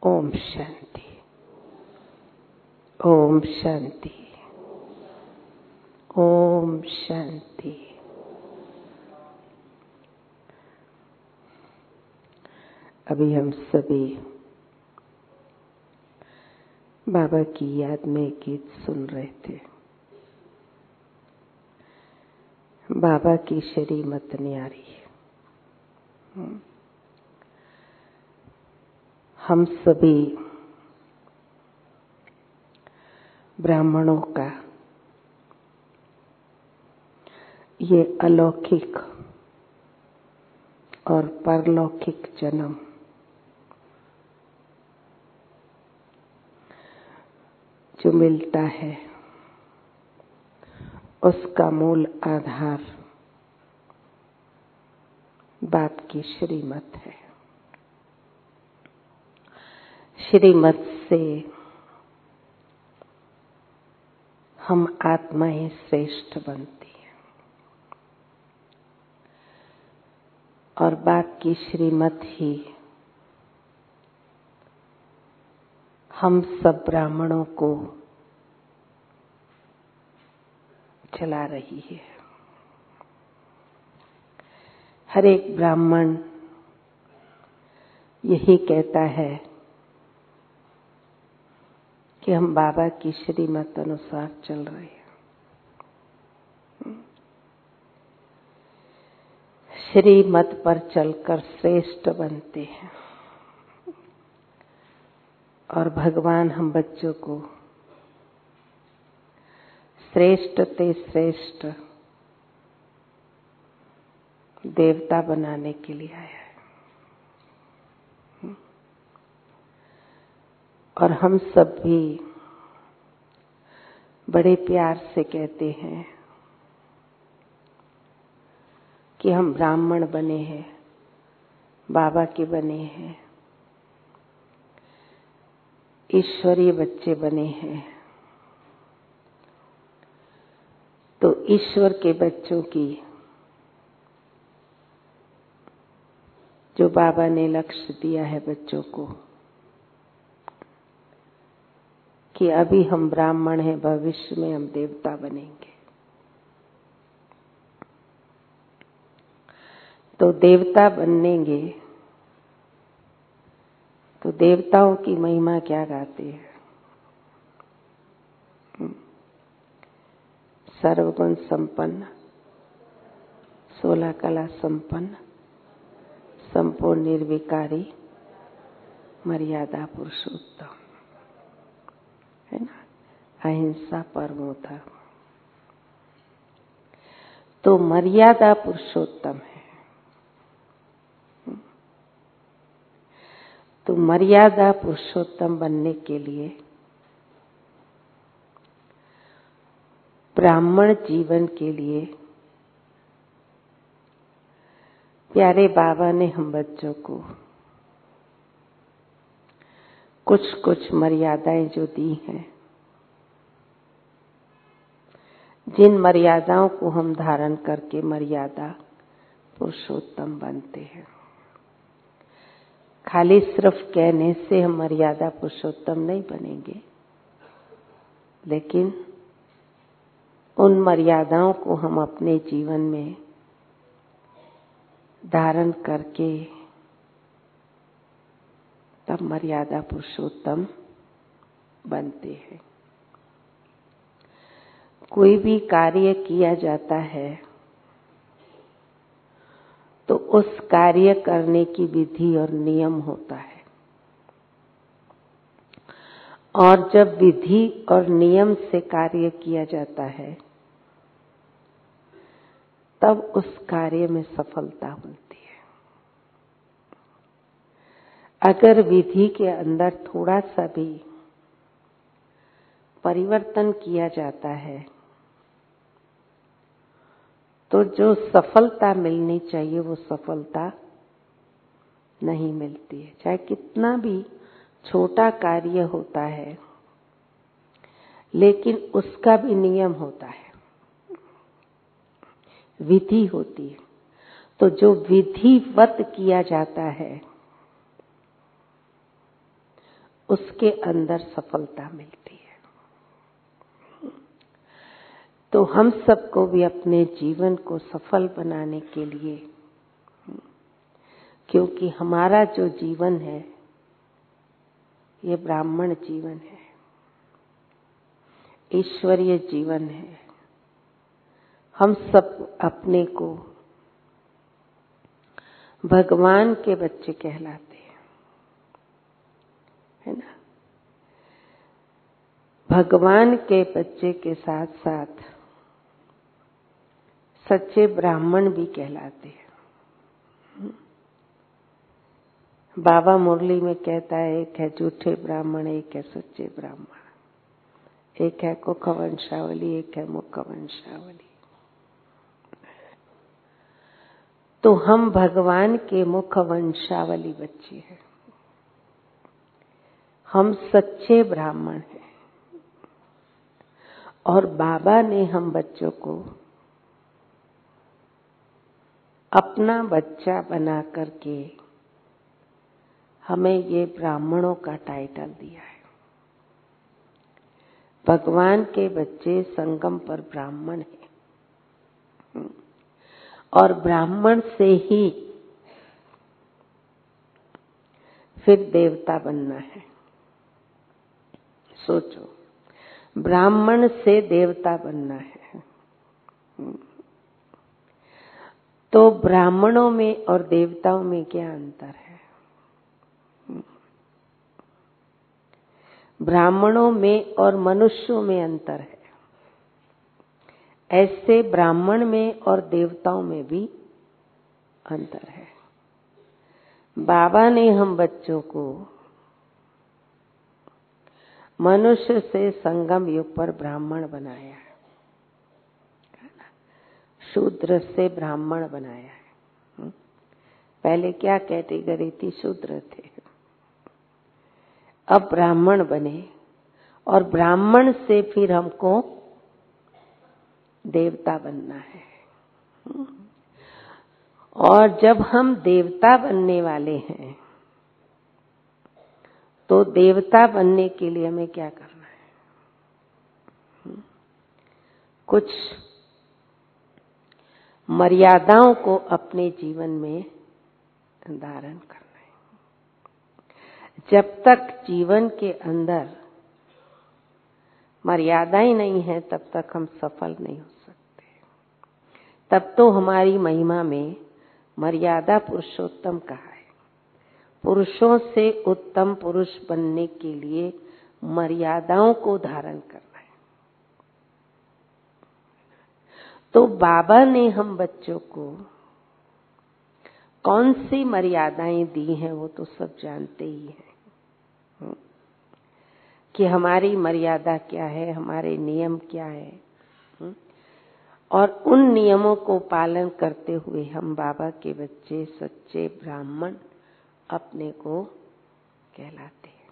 ओम शांति। ओम शांति। ओम शांति। अभी हम सभी बाबा की याद में गीत सुन रहे थे। बाबा की श्रीमत न्यारी। हम सभी ब्राह्मणों का ये अलौकिक और परलौकिक जन्म जो मिलता है, उसका मूल आधार बाप की श्रीमत है। श्रीमत से हम आत्माएं श्रेष्ठ बनती हैं और बाप की श्रीमत ही हम सब ब्राह्मणों को चला रही है। हर एक ब्राह्मण यही कहता है कि हम बाबा की श्रीमत अनुसार चल रहे हैं। श्रीमत पर चलकर श्रेष्ठ बनते हैं और भगवान हम बच्चों को श्रेष्ठ ते श्रेष्ठ देवता बनाने के लिए आया है। और हम सब भी बड़े प्यार से कहते हैं कि हम ब्राह्मण बने हैं, बाबा के बने हैं, ईश्वरीय बच्चे बने हैं। तो ईश्वर के बच्चों की जो बाबा ने लक्ष्य दिया है बच्चों को कि अभी हम ब्राह्मण हैं, भविष्य में हम देवता बनेंगे। तो देवता बनेंगे तो देवताओं की महिमा क्या गाते हैं? सर्वगुण संपन्न, 16 कला संपन्न, संपूर्ण निर्विकारी, मर्यादा पुरुषोत्तम, है ना? अहिंसा परमो धर्म। तो मर्यादा पुरुषोत्तम है। तो मर्यादा पुरुषोत्तम बनने के लिए ब्राह्मण जीवन के लिए प्यारे बाबा ने हम बच्चों को कुछ कुछ मर्यादाएं जो दी हैं, जिन मर्यादाओं को हम धारण करके मर्यादा पुरुषोत्तम बनते हैं। खाली सिर्फ कहने से हम मर्यादा पुरुषोत्तम नहीं बनेंगे, लेकिन उन मर्यादाओं को हम अपने जीवन में धारण करके तब मर्यादा पुरुषोत्तम बनते हैं। कोई भी कार्य किया जाता है तो उस कार्य करने की विधि और नियम होता है, और जब विधि और नियम से कार्य किया जाता है तब उस कार्य में सफलता मिलती है। अगर विधि के अंदर थोड़ा सा भी परिवर्तन किया जाता है तो जो सफलता मिलनी चाहिए वो सफलता नहीं मिलती है। चाहे कितना भी छोटा कार्य होता है, लेकिन उसका भी नियम होता है, विधि होती है। तो जो विधिवत किया जाता है उसके अंदर सफलता मिलती है। तो हम सबको भी अपने जीवन को सफल बनाने के लिए, क्योंकि हमारा जो जीवन है ये ब्राह्मण जीवन है, ईश्वरीय जीवन है। हम सब अपने को भगवान के बच्चे कहलाते हैं, है ना। भगवान के बच्चे के साथ साथ सच्चे ब्राह्मण भी कहलाते हैं। बाबा मुरली में कहता है, एक है झूठे ब्राह्मण, एक है सच्चे ब्राह्मण, एक है कुख वंशावली, एक है मुख वंशावली। तो हम भगवान के मुख वंशावली बच्चे हैं, हम सच्चे ब्राह्मण हैं। और बाबा ने हम बच्चों को अपना बच्चा बना करके हमें ये ब्राह्मणों का टाइटल दिया है। भगवान के बच्चे संगम पर ब्राह्मण हैं, और ब्राह्मण से ही फिर देवता बनना है। सोचो, ब्राह्मण से देवता बनना है। तो ब्राह्मणों में और देवताओं में क्या अंतर है? ब्राह्मणों में और मनुष्यों में अंतर है, ऐसे ब्राह्मण में और देवताओं में भी अंतर है। बाबा ने हम बच्चों को मनुष्य से संगम युग पर ब्राह्मण बनाया है, शूद्र से ब्राह्मण बनाया है। पहले क्या कैटेगरी थी? शूद्र थे, अब ब्राह्मण बने, और ब्राह्मण से फिर हमको देवता बनना है। और जब हम देवता बनने वाले हैं तो देवता बनने के लिए हमें क्या करना है? कुछ मर्यादाओं को अपने जीवन में धारण करना है। जब तक जीवन के अंदर मर्यादाएं नहीं है तब तक हम सफल नहीं हो सकते। तब तो हमारी महिमा में मर्यादा पुरुषोत्तम कहा है। पुरुषों से उत्तम पुरुष बनने के लिए मर्यादाओं को धारण करना है। तो बाबा ने हम बच्चों को कौन सी मर्यादाएं दी हैं वो तो सब जानते ही हैं कि हमारी मर्यादा क्या है, हमारे नियम क्या है। और उन नियमों को पालन करते हुए हम बाबा के बच्चे सच्चे ब्राह्मण अपने को कहलाते हैं।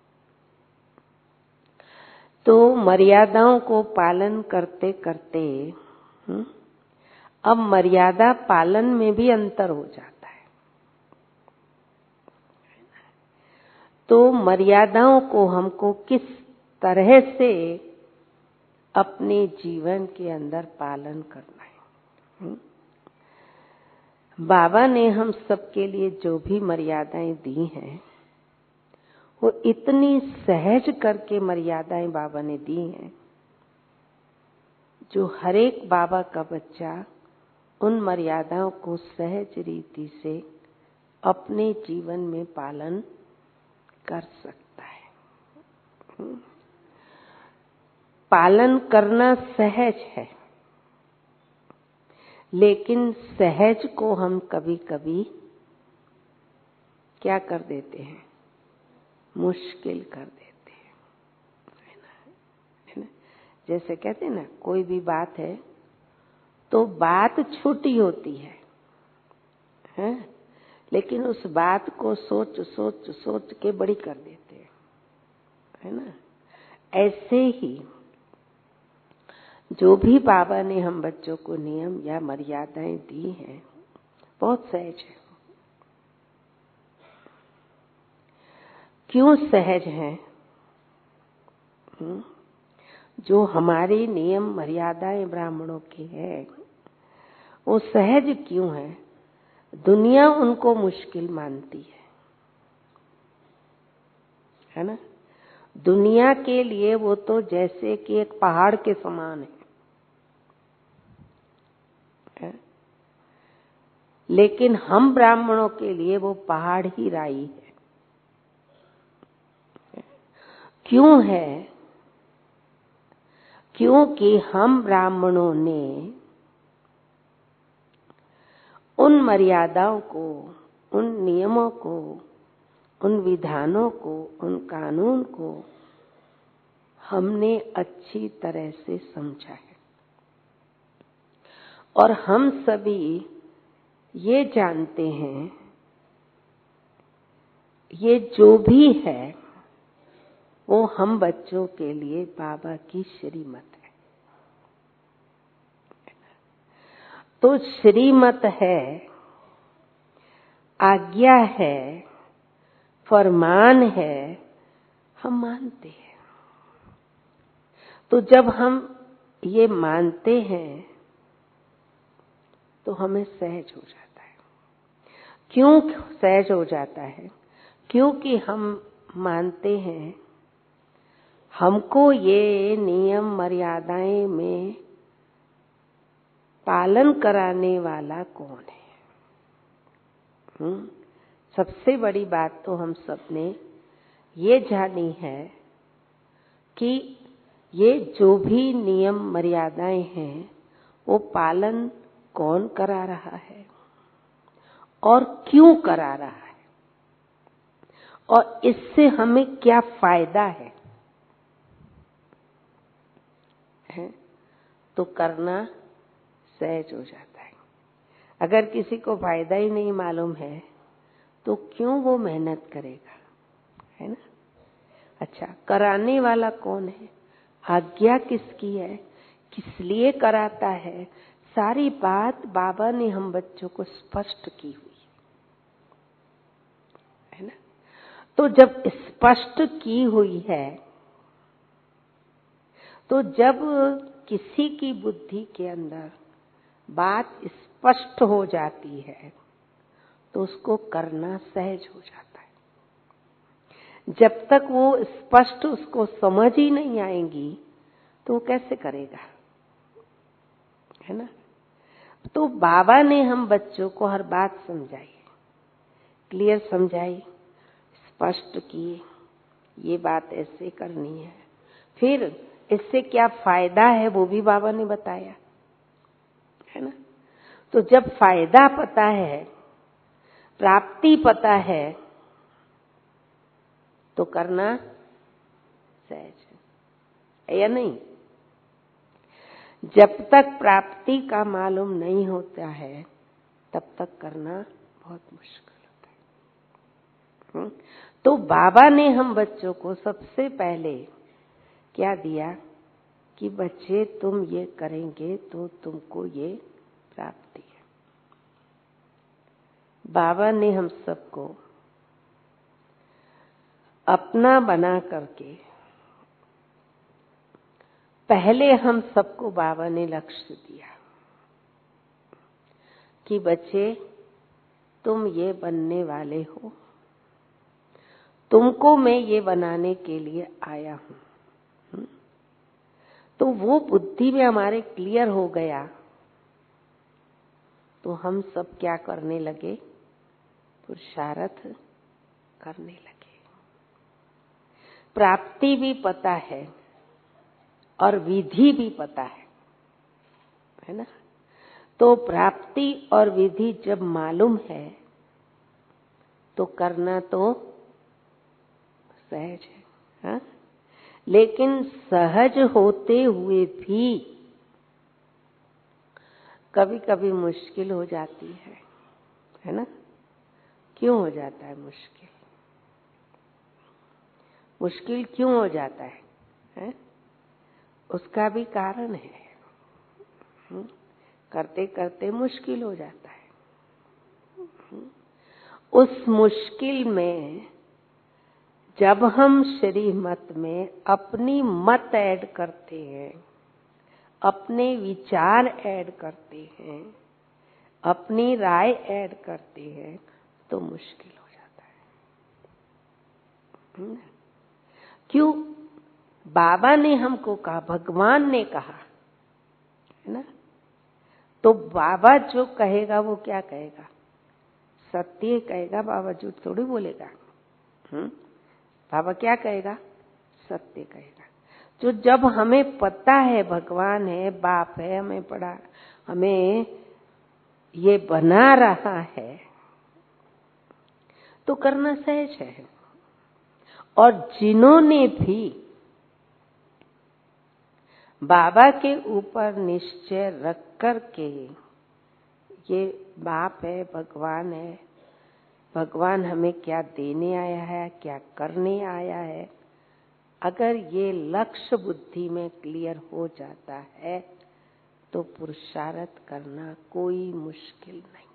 तो मर्यादाओं को पालन करते करते अब मर्यादा पालन में भी अंतर हो जाता है। तो मर्यादाओं को हमको किस तरह से अपने जीवन के अंदर पालन करना है। बाबा ने हम सबके लिए जो भी मर्यादाएं दी हैं वो इतनी सहज करके मर्यादाएं बाबा ने दी हैं जो हर एक बाबा का बच्चा उन मर्यादाओं को सहज रीति से अपने जीवन में पालन कर सकता है। पालन करना सहज है, लेकिन सहज को हम कभी कभी क्या कर देते हैं? मुश्किल कर देते हैं, है ना? जैसे कहते हैं ना, कोई भी बात है तो बात छोटी होती है? लेकिन उस बात को सोच सोच सोच के बड़ी कर देते हैं, है ना? ऐसे ही जो भी बाबा ने हम बच्चों को नियम या मर्यादाएं दी हैं बहुत सहज है, क्यों सहज हैं? जो हमारे नियम मर्यादाएं ब्राह्मणों की है वो सहज क्यों है? दुनिया उनको मुश्किल मानती है ना? दुनिया के लिए वो तो जैसे कि एक पहाड़ के समान है, लेकिन हम ब्राह्मणों के लिए वो पहाड़ ही राई है। क्यों है? क्योंकि हम ब्राह्मणों ने उन मर्यादाओं को, उन नियमों को, उन विधानों को, उन कानून को हमने अच्छी तरह से समझा है। और हम सभी ये जानते हैं ये जो भी है वो हम बच्चों के लिए बाबा की श्रीमत है। तो श्रीमत है, आज्ञा है, फरमान है, हम मानते हैं। तो जब हम ये मानते हैं तो हमें सहज हो जाता है। क्यों सहज हो जाता है? क्योंकि हम मानते हैं हमको ये नियम मर्यादाएं में पालन कराने वाला कौन है। सबसे बड़ी बात तो हम सबने ये जानी है कि ये जो भी नियम मर्यादाएं हैं वो पालन कौन करा रहा है और क्यों करा रहा है और इससे हमें क्या फायदा है, तो करना सहज हो जाता है। अगर किसी को फायदा ही नहीं मालूम है तो क्यों वो मेहनत करेगा, है ना? अच्छा, कराने वाला कौन है? आज्ञा किसकी है? किस लिए कराता है? सारी बात बाबा ने हम बच्चों को स्पष्ट की हुई है ना? तो जब स्पष्ट की हुई है तो जब किसी की बुद्धि के अंदर बात स्पष्ट हो जाती है तो उसको करना सहज हो जाता है। जब तक वो स्पष्ट उसको समझ ही नहीं आएंगी तो वो कैसे करेगा, है ना? तो बाबा ने हम बच्चों को हर बात समझाई, क्लियर समझाई, स्पष्ट किए, ये बात ऐसे करनी है, फिर इससे क्या फायदा है वो भी बाबा ने बताया, है ना? तो जब फायदा पता है, प्राप्ति पता है, तो करना सहज है या नहीं? जब तक प्राप्ति का मालूम नहीं होता है तब तक करना बहुत मुश्किल होता है। तो बाबा ने हम बच्चों को सबसे पहले क्या दिया कि बच्चे तुम ये करेंगे तो तुमको ये प्राप्ति है। बाबा ने हम सबको अपना बना करके पहले हम सबको बाबा ने लक्ष्य दिया कि बच्चे तुम ये बनने वाले हो, तुमको मैं ये बनाने के लिए आया हूं। तो वो बुद्धि में हमारे क्लियर हो गया तो हम सब क्या करने लगे? पुरुषार्थ करने लगे। प्राप्ति भी पता है और विधि भी पता है ना? तो प्राप्ति और विधि जब मालूम है तो करना तो सहज है, हाँ? लेकिन सहज होते हुए भी कभी कभी मुश्किल हो जाती है ना? क्यों हो जाता है मुश्किल? मुश्किल क्यों हो जाता है? उसका भी कारण है। करते करते मुश्किल हो जाता है। उस मुश्किल में जब हम श्रीमत में अपनी मत ऐड करते हैं, अपने विचार ऐड करते हैं, अपनी राय ऐड करते हैं, तो मुश्किल हो जाता है। क्यों? बाबा ने हमको कहा, भगवान ने कहा, है ना? तो बाबा जो कहेगा वो क्या कहेगा? सत्य कहेगा। बाबा झूठ थोड़ी बोलेगा। बाबा क्या कहेगा? सत्य कहेगा। जो जब हमें पता है भगवान है, बाप है, हमें पढ़ा, हमें ये बना रहा है, तो करना सहज है। और जिन्होंने भी बाबा के ऊपर निश्चय रख कर के ये बाप है, भगवान है, भगवान हमें क्या देने आया है, क्या करने आया है, अगर ये लक्ष्य बुद्धि में क्लियर हो जाता है तो पुरुषार्थ करना कोई मुश्किल नहीं,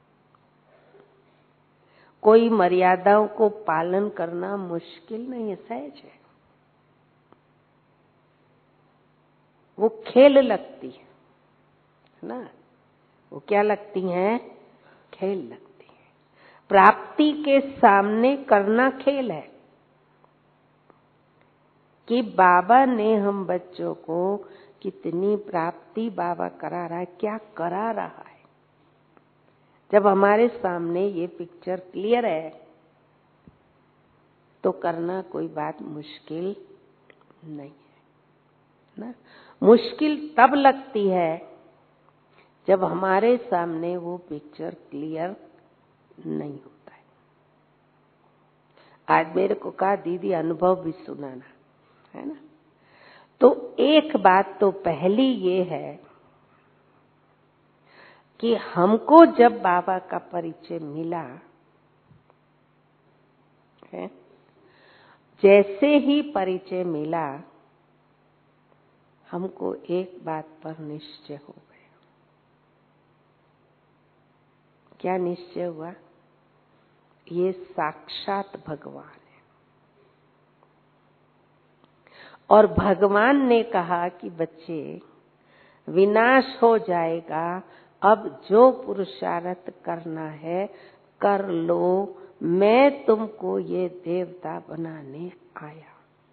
कोई मर्यादाओं को पालन करना मुश्किल नहीं है, सहज है। वो खेल लगती है ना? वो क्या लगती हैं? खेल लगती है। प्राप्ति के सामने करना खेल है कि बाबा ने हम बच्चों को कितनी प्राप्ति बाबा करा रहा है, क्या करा रहा है। जब हमारे सामने ये पिक्चर क्लियर है तो करना कोई बात मुश्किल नहीं है ना? मुश्किल तब लगती है जब हमारे सामने वो पिक्चर क्लियर नहीं होता है। आज मेरे को कहा दीदी अनुभव भी सुनाना, है ना? तो एक बात तो पहली ये है कि हमको जब बाबा का परिचय मिला है, जैसे ही परिचय मिला हमको एक बात पर निश्चय हो गया। क्या निश्चय हुआ? ये साक्षात भगवान है। और भगवान ने कहा कि बच्चे विनाश हो जाएगा, अब जो पुरुषार्थ करना है कर लो, मैं तुमको ये देवता बनाने आया।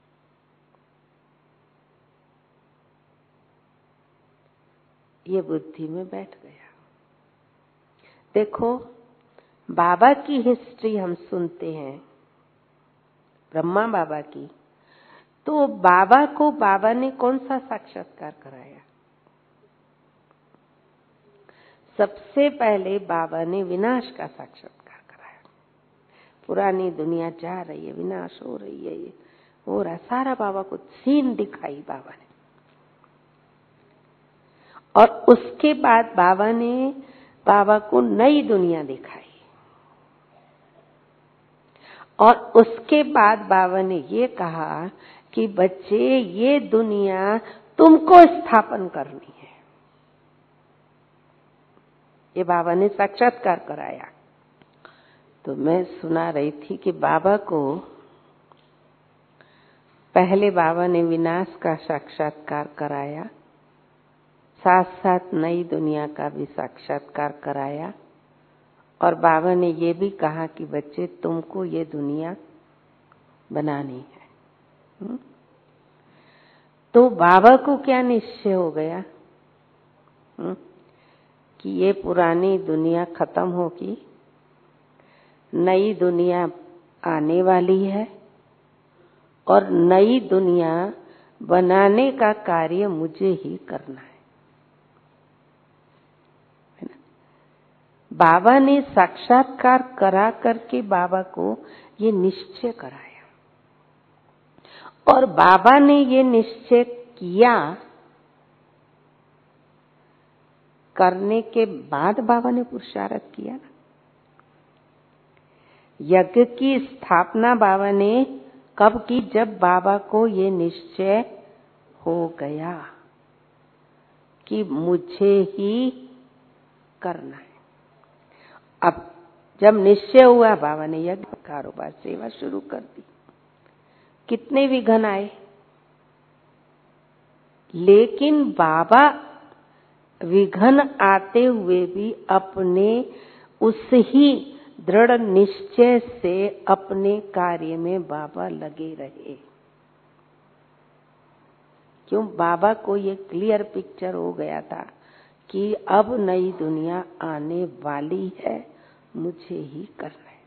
ये बुद्धि में बैठ गया। देखो, बाबा की हिस्ट्री हम सुनते हैं, ब्रह्मा बाबा की, तो बाबा को बाबा ने कौन सा साक्षात्कार कराया? सबसे पहले बाबा ने विनाश का साक्षात्कार कराया। पुरानी दुनिया जा रही है, विनाश हो रही है, ये हो रहा, सारा बाबा को सीन दिखाई बाबा ने। और उसके बाद बाबा को नई दुनिया दिखाई। और उसके बाद बाबा ने ये कहा कि बच्चे ये दुनिया तुमको स्थापन करनी है। ये बाबा ने साक्षात्कार कराया। तो मैं सुना रही थी कि बाबा को पहले बाबा ने विनाश का साक्षात्कार कराया, साथ साथ नई दुनिया का भी साक्षात्कार कराया, और बाबा ने ये भी कहा कि बच्चे तुमको ये दुनिया बनानी है। तो बाबा को क्या निश्चय हो गया कि ये पुरानी दुनिया खत्म होगी, नई दुनिया आने वाली है, और नई दुनिया बनाने का कार्य मुझे ही करना है। बाबा ने साक्षात्कार करा करके बाबा को ये निश्चय कराया, और बाबा ने ये निश्चय किया, करने के बाद बाबा ने पुरुषार्थ किया ना। यज्ञ की स्थापना बाबा ने कब की? जब बाबा को ये निश्चय हो गया कि मुझे ही करना है। अब जब निश्चय हुआ, बाबा ने यज्ञ, कारोबार, सेवा शुरू कर दी। कितने विघ्न आए, लेकिन बाबा विघ्न आते हुए भी अपने उस ही दृढ़ निश्चय से अपने कार्य में बाबा लगे रहे। क्यों? बाबा को ये क्लियर पिक्चर हो गया था कि अब नई दुनिया आने वाली है, मुझे ही करना है।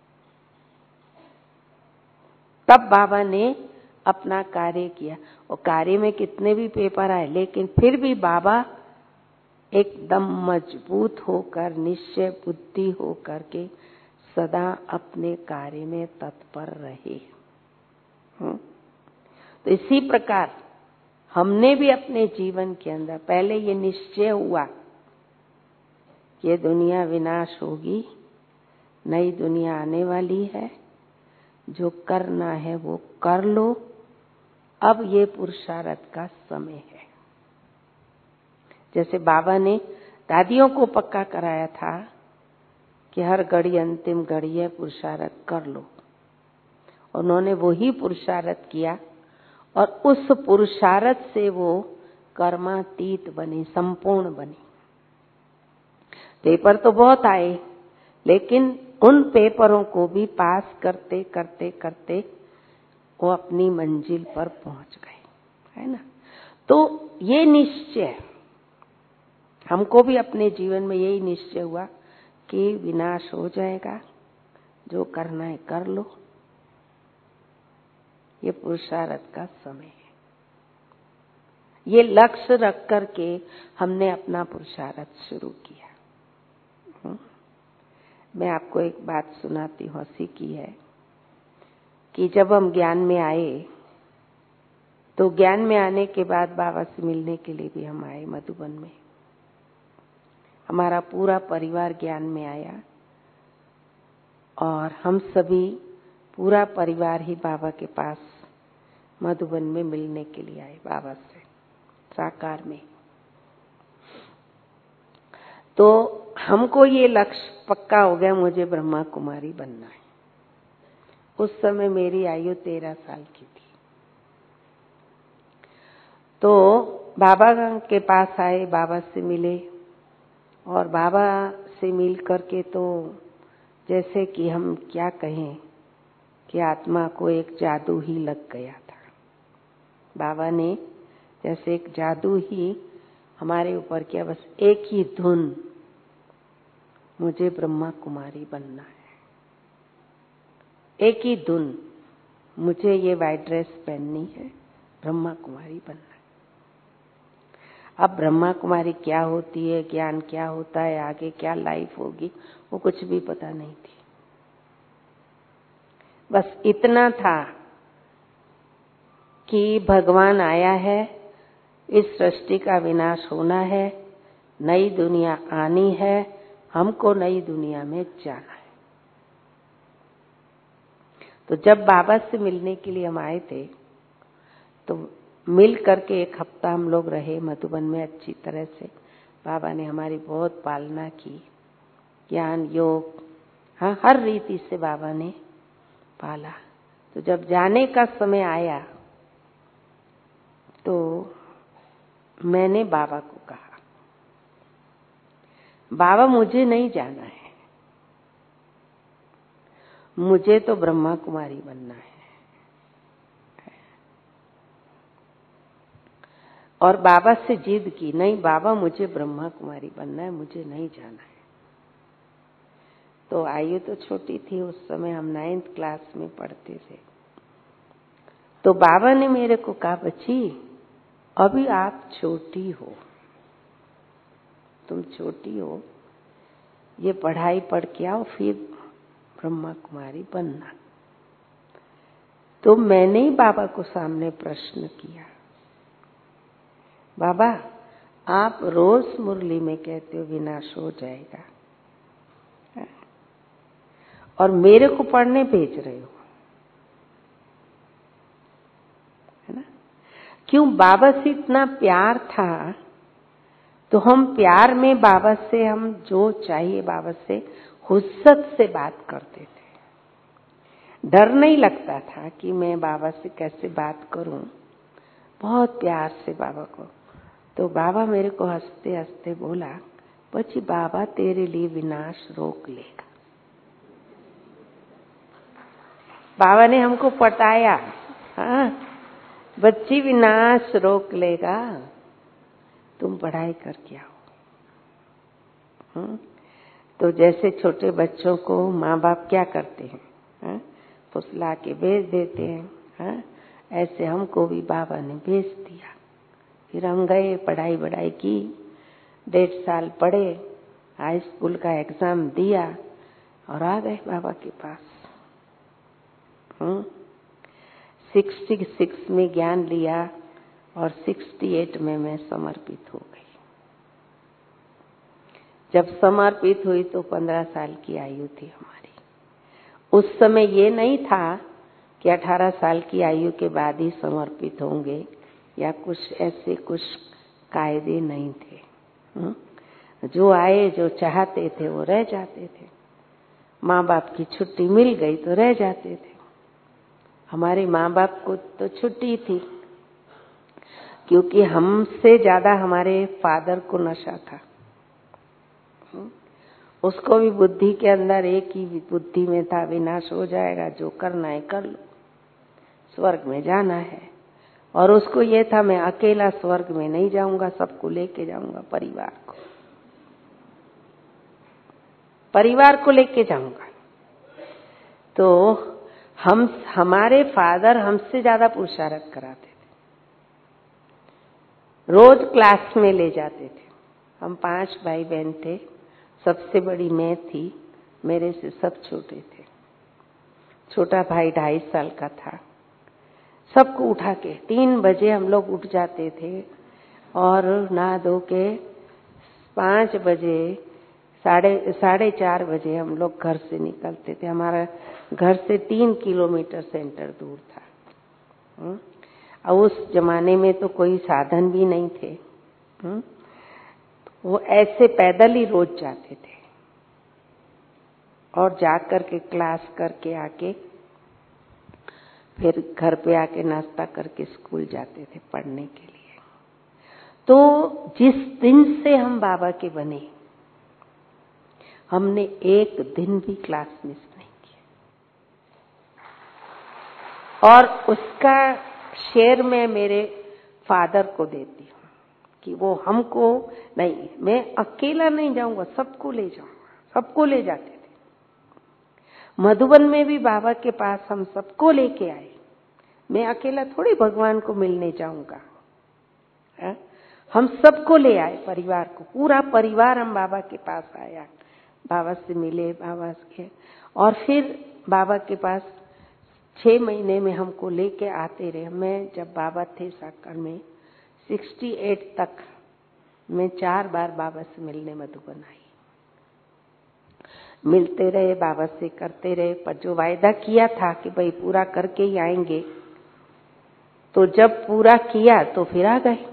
तब बाबा ने अपना कार्य किया, और कार्य में कितने भी पेपर आए, लेकिन फिर भी बाबा एकदम मजबूत होकर, निश्चय बुद्धि होकर के सदा अपने कार्य में तत्पर रहे। तो इसी प्रकार हमने भी अपने जीवन के अंदर पहले ये निश्चय हुआ कि ये दुनिया विनाश होगी, नई दुनिया आने वाली है, जो करना है वो कर लो, अब ये पुरुषार्थ का समय है। जैसे बाबा ने दादियों को पक्का कराया था कि हर घड़ी अंतिम घड़ी है, पुरुषार्थ कर लो। उन्होंने वही पुरुषार्थ किया और उस पुरुषार्थ से वो कर्मातीत बनी, संपूर्ण बनी। पेपर तो बहुत आए, लेकिन उन पेपरों को भी पास करते करते करते वो अपनी मंजिल पर पहुंच गए, है ना। तो ये निश्चय हमको भी अपने जीवन में यही निश्चय हुआ कि विनाश हो जाएगा, जो करना है कर लो, ये पुरुषार्थ का समय है। ये लक्ष्य रख करके हमने अपना पुरुषार्थ शुरू किया। मैं आपको एक बात सुनाती हूँ, हंसी की है कि जब हम ज्ञान में आए, तो ज्ञान में आने के बाद बाबा से मिलने के लिए भी हम आए मधुबन में। हमारा पूरा परिवार ज्ञान में आया और हम सभी पूरा परिवार ही बाबा के पास मधुबन में मिलने के लिए आए बाबा से साकार में। तो हमको ये लक्ष्य पक्का हो गया, मुझे ब्रह्मा कुमारी बनना है। उस समय मेरी आयु 13 साल की थी। तो बाबा के पास आए, बाबा से मिले, और बाबा से मिल करके तो जैसे कि हम क्या कहें कि आत्मा को एक जादू ही लग गया था। बाबा ने जैसे एक जादू ही हमारे ऊपर किया, बस एक ही धुन, मुझे ब्रह्मा कुमारी बनना है। एक ही धुन, मुझे ये वाइट ड्रेस पहननी है, ब्रह्मा कुमारी बनना है। अब ब्रह्मा कुमारी क्या होती है, ज्ञान क्या होता है, आगे क्या लाइफ होगी, वो कुछ भी पता नहीं थी। बस इतना था कि भगवान आया है, इस सृष्टि का विनाश होना है, नई दुनिया आनी है, हमको नई दुनिया में जाना है। तो जब बाबा से मिलने के लिए हम आए थे, तो मिल करके 1 हफ्ता हम लोग रहे मधुबन में अच्छी तरह से। बाबा ने हमारी बहुत पालना की, ज्ञान योग, हाँ, हर रीति से बाबा ने पाला। तो जब जाने का समय आया तो मैंने बाबा को कहा, बाबा मुझे नहीं जाना है, मुझे तो ब्रह्मा कुमारी बनना है। और बाबा से जिद की, नहीं बाबा मुझे ब्रह्मा कुमारी बनना है, मुझे नहीं जाना है। तो आयु तो छोटी थी, उस समय हम 9th क्लास में पढ़ते थे। तो बाबा ने मेरे को कहा, बच्ची अभी आप छोटी हो, तुम छोटी हो, ये पढ़ाई पढ़ के आओ, फिर ब्रह्मा कुमारी बनना। तो मैंने ही बाबा को सामने प्रश्न किया, बाबा आप रोज मुरली में कहते हो विनाश हो जाएगा, और मेरे को पढ़ने भेज रहे हो, है ना। क्यों? बाबा से इतना प्यार था, तो हम प्यार में बाबा से हम जो चाहिए बाबा से हुज्जत से बात करते थे। डर नहीं लगता था कि मैं बाबा से कैसे बात करूं, बहुत प्यार से बाबा को। तो बाबा मेरे को हंसते हंसते बोला, बच्ची बाबा तेरे लिए विनाश रोक लेगा। बाबा ने हमको पटाया, हाँ बच्ची विनाश रोक लेगा, तुम पढ़ाई करके आओ। तो जैसे छोटे बच्चों को माँ बाप क्या करते हैं, फुसला के भेज देते हैं, ऐसे हमको भी बाबा ने भेज दिया। फिर हम गए, पढ़ाई बढ़ाई की, 1.5 साल पढ़े, हाई स्कूल का एग्जाम दिया और आ गए बाबा के पास। 66 में ज्ञान लिया और 68 में मैं समर्पित हो गई। जब समर्पित हुई तो 15 साल की आयु थी हमारी। उस समय ये नहीं था कि 18 साल की आयु के बाद ही समर्पित होंगे या कुछ ऐसे कुछ कायदे नहीं थे। जो आए, जो चाहते थे वो रह जाते थे। माँ बाप की छुट्टी मिल गई तो रह जाते थे। हमारे माँ बाप को तो छुट्टी थी, क्योंकि हमसे ज्यादा हमारे फादर को नशा था। उसको भी बुद्धि के अंदर एक ही बुद्धि में था, विनाश हो जाएगा, जो करना है कर लो, स्वर्ग में जाना है। और उसको ये था मैं अकेला स्वर्ग में नहीं जाऊंगा, सबको लेके जाऊंगा, परिवार को लेके जाऊंगा। तो हमारे फादर हमसे ज्यादा पुरुषार्थ कराते थे, रोज क्लास में ले जाते थे। हम 5 भाई बहन थे, सबसे बड़ी मैं थी, मेरे से सब छोटे थे। छोटा भाई 2.5 साल का था। सबको उठा के 3 बजे हम लोग उठ जाते थे और नहा धो के 5 बजे 4:30 बजे हम लोग घर से निकलते थे। हमारा घर से 3 किलोमीटर सेंटर दूर था। और उस जमाने में तो कोई साधन भी नहीं थे। वो ऐसे पैदल ही रोज जाते थे और जाकर के क्लास करके आके फिर घर पे आके नाश्ता करके स्कूल जाते थे पढ़ने के लिए। तो जिस दिन से हम बाबा के बने, हमने एक दिन भी क्लास मिस नहीं किया। और उसका शेयर मैं मेरे फादर को देती हूँ कि वो हमको नहीं, मैं अकेला नहीं जाऊंगा, सबको ले जाऊंगा। सबको ले जाते थे। मधुबन में भी बाबा के पास हम सबको लेके आए। मैं अकेला थोड़ी भगवान को मिलने जाऊंगा। हम सबको ले आए, परिवार को, पूरा परिवार हम बाबा के पास आया, बाबा से मिले, बाबा के। और फिर बाबा के पास 6 महीने में हमको लेके आते रहे। मैं जब बाबा थे साकार में 68 तक मैं 4 बार बाबा से मिलने मधुबन आई। मिलते रहे, बाबा से करते रहे, पर जो वायदा किया था कि भाई पूरा करके ही आएंगे, तो जब पूरा किया तो फिर आ गए।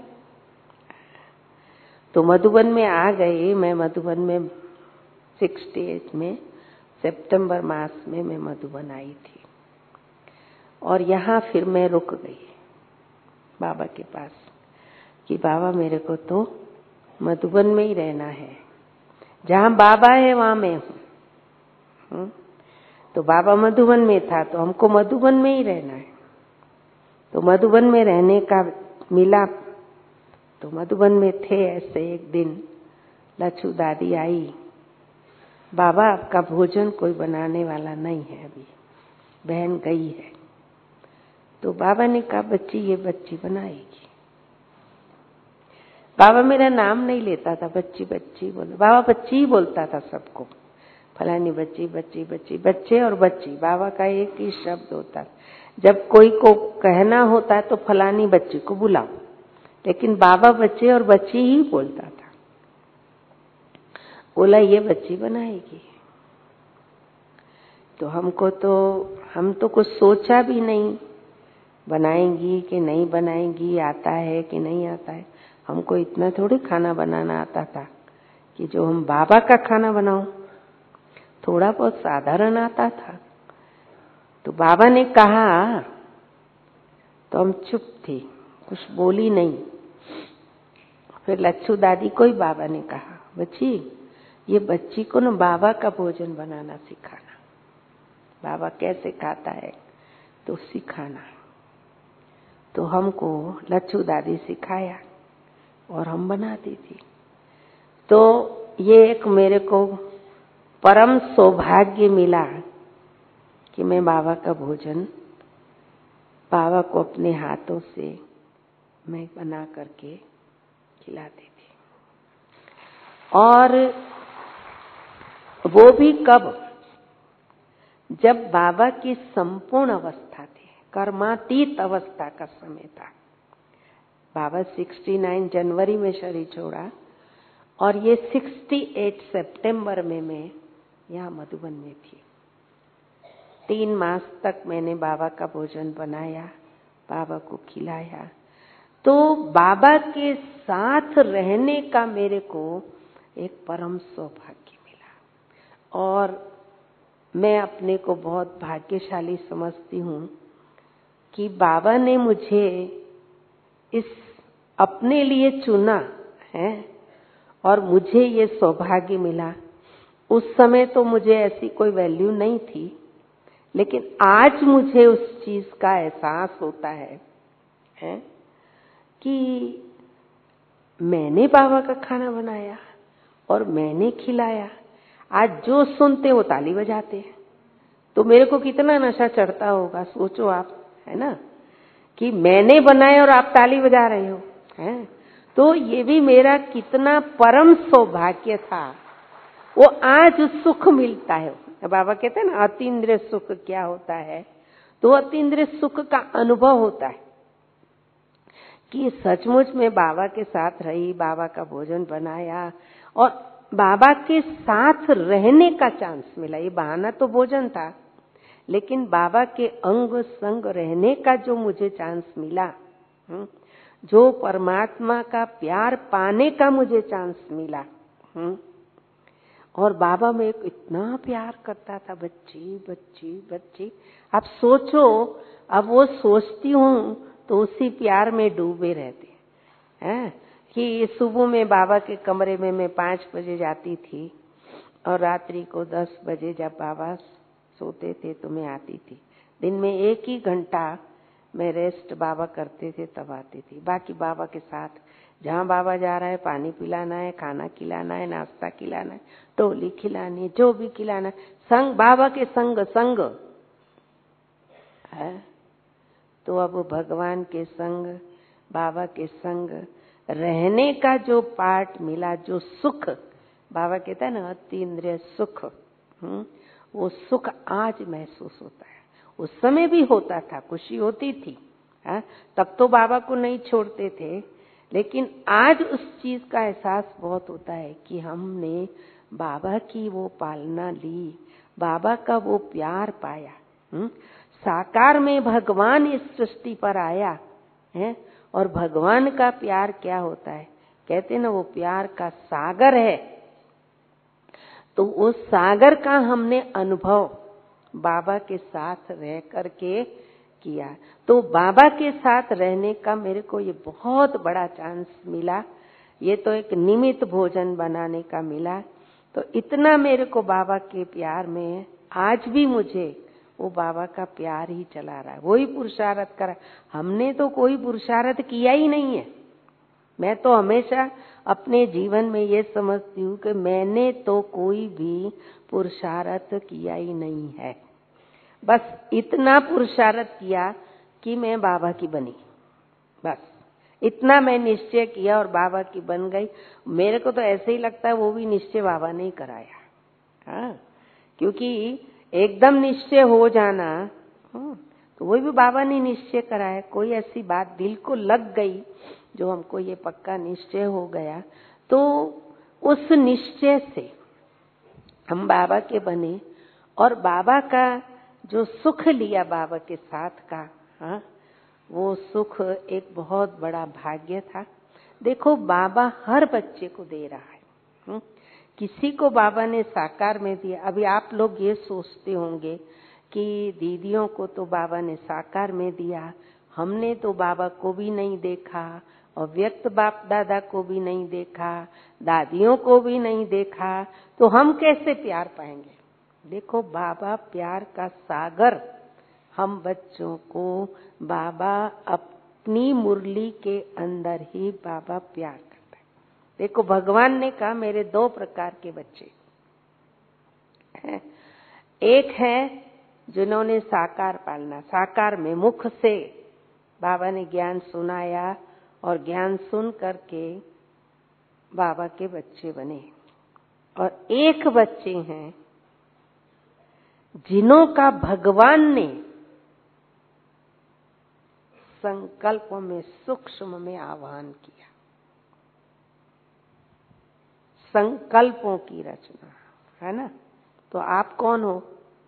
तो मधुबन में आ गए। मैं मधुबन में 68 में सितंबर मास में मैं मधुबन आई थी और यहाँ फिर मैं रुक गई बाबा के पास कि बाबा मेरे को तो मधुबन में ही रहना है, जहाँ बाबा है वहां मैं हूँ। तो बाबा मधुबन में था तो हमको मधुबन में ही रहना है। तो मधुबन में रहने का मिला तो मधुबन में थे। ऐसे एक दिन लच्छू दादी आई, बाबा आपका भोजन कोई बनाने वाला नहीं है, अभी बहन गई है। तो बाबा ने कहा बच्ची, ये बच्ची बनाएगी। बाबा मेरा नाम नहीं लेता था, बच्ची बच्ची बोले। बाबा बच्ची ही बोलता था सबको, फलानी बच्ची, बच्ची बच्ची, बच्चे और बच्ची, बाबा का एक ही शब्द होता। जब कोई को कहना होता है तो फलानी बच्ची को बुलाओ, लेकिन बाबा बच्चे और बच्ची ही बोलता था। बोला ये बच्ची बनाएगी। तो हम तो कुछ सोचा भी नहीं, बनाएंगी कि नहीं बनाएंगी, आता है कि नहीं आता है। हमको इतना थोड़ी खाना बनाना आता था कि जो हम बाबा का खाना बनाऊं। थोड़ा बहुत साधारण आता था, तो बाबा ने कहा तो हम चुप थे, कुछ बोली नहीं। फिर लच्छू दादी को ही बाबा ने कहा, बच्ची ये बच्ची को ना बाबा का भोजन बनाना सिखाना, बाबा कैसे खाता है तो सिखाना। तो हमको लच्छू दादी सिखाया और हम बनाती थी। तो ये एक मेरे को परम सौभाग्य मिला कि मैं बाबा का भोजन बाबा को अपने हाथों से मैं बना करके खिलाती थी। और वो भी कब, जब बाबा की संपूर्ण अवस्था थी, कर्मातीत अवस्था का समय था। बाबा 69 जनवरी में शरीर छोड़ा और ये 68 सितंबर में मैं यहाँ मधुबन में थी। 3 मास तक मैंने बाबा का भोजन बनाया, बाबा को खिलाया। तो बाबा के साथ रहने का मेरे को एक परम सौभाग्य मिला और मैं अपने को बहुत भाग्यशाली समझती हूँ कि बाबा ने मुझे इस अपने लिए चुना है और मुझे ये सौभाग्य मिला। उस समय तो मुझे ऐसी कोई वैल्यू नहीं थी, लेकिन आज मुझे उस चीज का एहसास होता है कि मैंने बाबा का खाना बनाया और मैंने खिलाया। आज जो सुनते वो ताली बजाते हैं, तो मेरे को कितना नशा चढ़ता होगा, सोचो आप, है ना, कि मैंने बनाया और आप ताली बजा रहे हो, हैं? तो ये भी मेरा कितना परम सौभाग्य था। वो आज सुख मिलता है। बाबा कहते हैं ना अतीन्द्रिय सुख क्या होता है, तो अतीन्द्रिय सुख का अनुभव होता है कि सचमुच में बाबा के साथ रही, बाबा का भोजन बनाया और बाबा के साथ रहने का चांस मिला। ये बहाना तो भोजन था, लेकिन बाबा के अंग संग रहने का जो मुझे चांस मिला, जो परमात्मा का प्यार पाने का मुझे चांस मिला, और बाबा में इतना प्यार करता था, बच्ची बच्ची बच्ची। अब सोचो, अब वो सोचती हूँ तो उसी प्यार में डूबे रहते हैं कि सुबह में बाबा के कमरे में मैं 5 बजे जाती थी और रात्रि को 10 बजे जब बाबा सोते थे तो मैं आती थी। दिन में 1 ही घंटा मैं रेस्ट बाबा करते थे तब आती थी। बाकी बाबा के साथ जहाँ बाबा जा रहा है, पानी पिलाना है, खाना खिलाना है, नाश्ता खिलाना है, टोली खिलानी है, जो भी खिलाना है, संग बाबा के संग है। तो अब भगवान के संग, बाबा के संग रहने का जो पाठ मिला, जो सुख, बाबा कहता है ना अतीन्द्रिय सुख, वो सुख आज महसूस होता है। उस समय भी होता था, खुशी होती थी, तब तो बाबा को नहीं छोड़ते थे, लेकिन आज उस चीज का एहसास बहुत होता है कि हमने बाबा की वो पालना ली, बाबा का वो प्यार पाया। साकार में भगवान इस सृष्टि पर आया है और भगवान का प्यार क्या होता है, कहते ना वो प्यार का सागर है। तो उस सागर का हमने अनुभव बाबा के साथ रह करके किया। तो बाबा के साथ रहने का मेरे को ये बहुत बड़ा चांस मिला। ये तो एक निमित्त भोजन बनाने का मिला, तो इतना मेरे को बाबा के प्यार में आज भी मुझे वो बाबा का प्यार ही चला रहा है। वही पुरुषार्थ करा, हमने तो कोई पुरुषार्थ किया ही नहीं है। मैं तो हमेशा अपने जीवन में ये समझती हूँ कि मैंने तो कोई भी पुरुषार्थ किया ही नहीं है। बस इतना पुरुषार्थ किया कि मैं बाबा की बनी, बस इतना मैं निश्चय किया और बाबा की बन गई। मेरे को तो ऐसे ही लगता है वो भी निश्चय बाबा ने ही कराया, हाँ, क्योंकि एकदम निश्चय हो जाना तो वही भी बाबा ने निश्चय कराया। कोई ऐसी बात दिल को लग गई जो हमको ये पक्का निश्चय हो गया, तो उस निश्चय से हम बाबा के बने और बाबा का जो सुख लिया बाबा के साथ का, हाँ, वो सुख एक बहुत बड़ा भाग्य था। देखो बाबा हर बच्चे को दे रहा है, किसी को बाबा ने साकार में दिया। अभी आप लोग ये सोचते होंगे कि दीदियों को तो बाबा ने साकार में दिया, हमने तो बाबा को भी नहीं देखा और व्यक्त बाप दादा को भी नहीं देखा, दादियों को भी नहीं देखा, तो हम कैसे प्यार पाएंगे? देखो, बाबा प्यार का सागर, हम बच्चों को बाबा अपनी मुरली के अंदर ही बाबा प्यार करता है। देखो, भगवान ने कहा मेरे 2 प्रकार के बच्चे हैं। एक है जिन्होंने साकार पालना, साकार में मुख से बाबा ने ज्ञान सुनाया और ज्ञान सुन करके बाबा के बच्चे बने, और एक बच्चे हैं जिन्हों का भगवान ने संकल्पों में सूक्ष्म में आह्वान किया। संकल्पों की रचना है ना। तो आप कौन हो?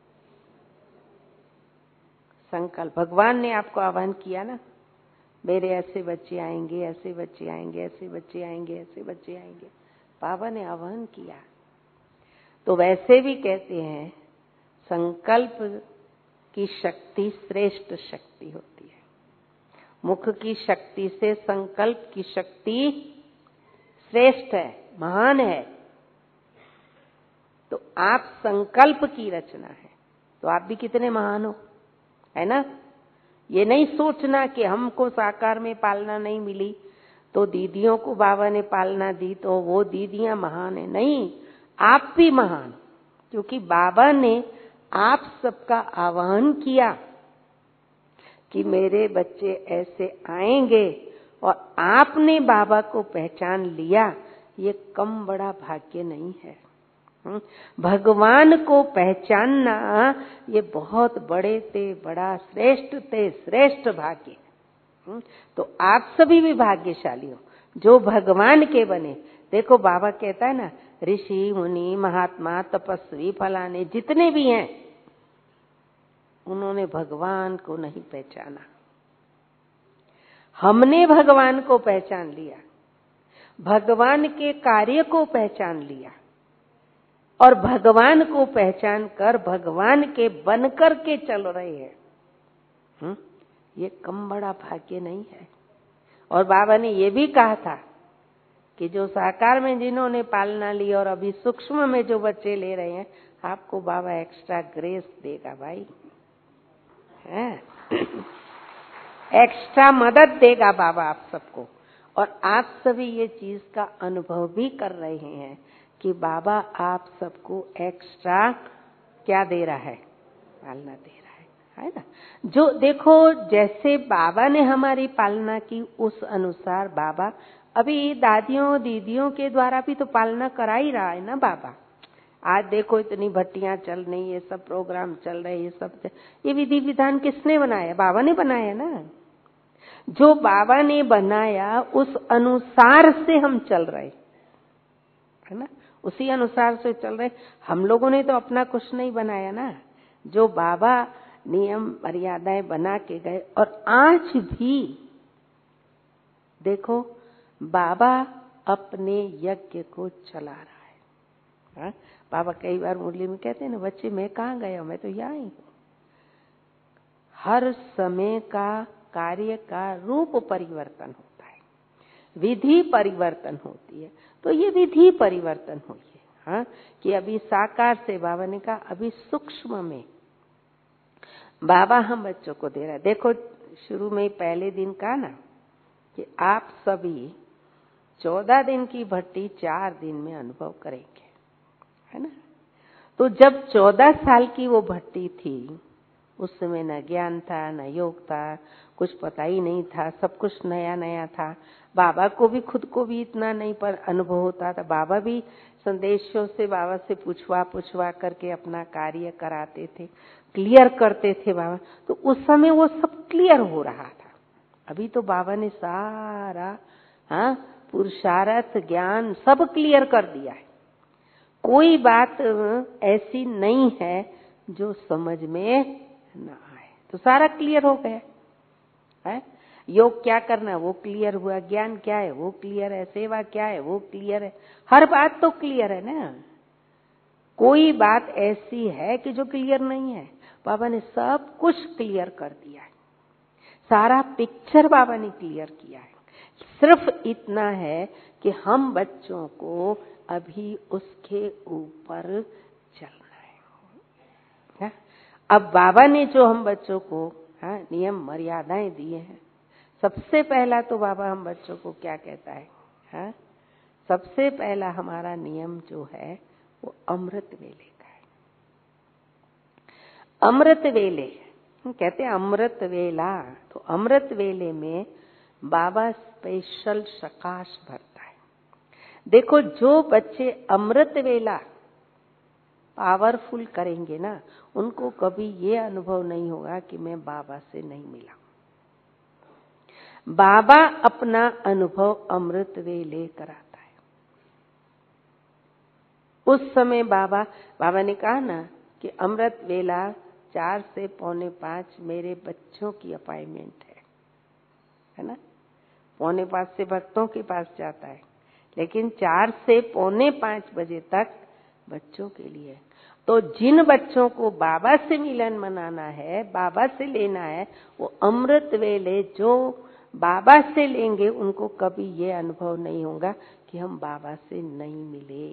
संकल्प। भगवान ने आपको आह्वान किया ना, मेरे ऐसे बच्चे आएंगे, ऐसे बच्चे आएंगे, ऐसे बच्चे आएंगे, ऐसे बच्चे आएंगे। बाबा ने आह्वान किया। तो वैसे भी कहते हैं संकल्प की शक्ति श्रेष्ठ शक्ति होती है। मुख की शक्ति से संकल्प की शक्ति श्रेष्ठ है, महान है। तो आप संकल्प की रचना है, तो आप भी कितने महान हो, है ना। ये नहीं सोचना कि हमको साकार में पालना नहीं मिली तो दीदियों को बाबा ने पालना दी तो वो दीदियां महान है। नहीं, आप भी महान, क्योंकि बाबा ने आप सबका आह्वान किया कि मेरे बच्चे ऐसे आएंगे, और आपने बाबा को पहचान लिया। ये कम बड़ा भाग्य नहीं है। भगवान को पहचानना ये बहुत बड़े थे, बड़ा श्रेष्ठ थे, श्रेष्ठ भाग्य। तो आप सभी भी भाग्यशाली हो जो भगवान के बने। देखो, बाबा कहता है ना, ऋषि मुनि महात्मा तपस्वी फलाने जितने भी हैं, उन्होंने भगवान को नहीं पहचाना। हमने भगवान को पहचान लिया, भगवान के कार्य को पहचान लिया, और भगवान को पहचान कर भगवान के बनकर के चल रहे हैं। ये कम बड़ा भाग्य नहीं है। और बाबा ने ये भी कहा था कि जो साकार में जिन्होंने पालना ली और अभी सूक्ष्म में जो बच्चे ले रहे हैं, आपको बाबा एक्स्ट्रा ग्रेस देगा भाई, है एक्स्ट्रा मदद देगा बाबा आप सबको। और आप सभी ये चीज का अनुभव भी कर रहे हैं कि बाबा आप सबको एक्स्ट्रा क्या दे रहा है, पालना दे रहा है ना। जो देखो, जैसे बाबा ने हमारी पालना की उस अनुसार बाबा अभी दादियों दीदियों के द्वारा भी तो पालना करा ही रहा है ना बाबा। आज देखो इतनी भट्टियां चल रही, ये सब प्रोग्राम चल रहे, ये सब, ये विधि विधान किसने बनाया? बाबा ने बनाया ना। जो बाबा ने बनाया उस अनुसार से हम चल रहे, है ना, उसी अनुसार से चल रहे। हम लोगों ने तो अपना कुछ नहीं बनाया ना, जो बाबा नियम मर्यादाएं बना के गए। और आज भी देखो, बाबा अपने यज्ञ को चला रहा है। बाबा कई बार मुरली में कहते हैं ना, बच्चे मैं कहाँ गया, मैं तो यहाँ ही हूँ। हर समय का कार्य का रूप परिवर्तन होता है, विधि परिवर्तन होती है। तो ये विधि परिवर्तन हुई है, हाँ, कि अभी साकार से बाबा ने कहा अभी सूक्ष्म में बाबा हम बच्चों को दे रहा है। देखो, शुरू में पहले दिन कहा ना कि आप सभी 14 दिन की भट्टी 4 दिन में अनुभव करेंगे, है ना। तो जब 14 साल की वो भट्टी थी, उस समय न ज्ञान था, न योग था, कुछ पता ही नहीं था, सब कुछ नया नया था। बाबा को भी खुद को भी इतना नहीं पर अनुभव होता था। बाबा भी संदेशों से बाबा से पूछवा करके अपना कार्य कराते थे, क्लियर करते थे बाबा। तो उस समय वो सब क्लियर हो रहा था। अभी तो बाबा ने सारा पुरुषार्थ ज्ञान सब क्लियर कर दिया है। कोई बात ऐसी नहीं है जो समझ में ना आए, तो सारा क्लियर हो गया है। योग क्या करना है वो क्लियर हुआ, ज्ञान क्या है वो क्लियर है, सेवा क्या है वो क्लियर है, हर बात तो क्लियर है ना। कोई बात ऐसी है कि जो क्लियर नहीं है। बाबा ने सब कुछ क्लियर कर दिया है, सारा पिक्चर बाबा ने क्लियर किया है। सिर्फ इतना है कि हम बच्चों को अभी उसके ऊपर चलना है। अब बाबा ने जो हम बच्चों को नियम मर्यादाएं दिए हैं, सबसे पहला तो बाबा हम बच्चों को क्या कहता है, सबसे पहला हमारा नियम जो है वो अमृत वेले का है। अमृत वेले कहते हैं, अमृत वेला, तो अमृत वेले में बाबा स्पेशल प्रकाश भरता है। देखो, जो बच्चे अमृत वेला पावरफुल करेंगे ना, उनको कभी ये अनुभव नहीं होगा कि मैं बाबा से नहीं मिला। बाबा अपना अनुभव अमृत वेले कराता है। उस समय बाबा ने कहा ना कि अमृत वेला 4 से 4:45 मेरे बच्चों की अपॉइंटमेंट है ना। 4:45 से भक्तों के पास जाता है, लेकिन 4 से 4:45 बजे तक बच्चों के लिए। तो जिन बच्चों को बाबा से मिलन मनाना है, बाबा से लेना है, वो अमृत वेले जो बाबा से लेंगे, उनको कभी ये अनुभव नहीं होगा कि हम बाबा से नहीं मिले।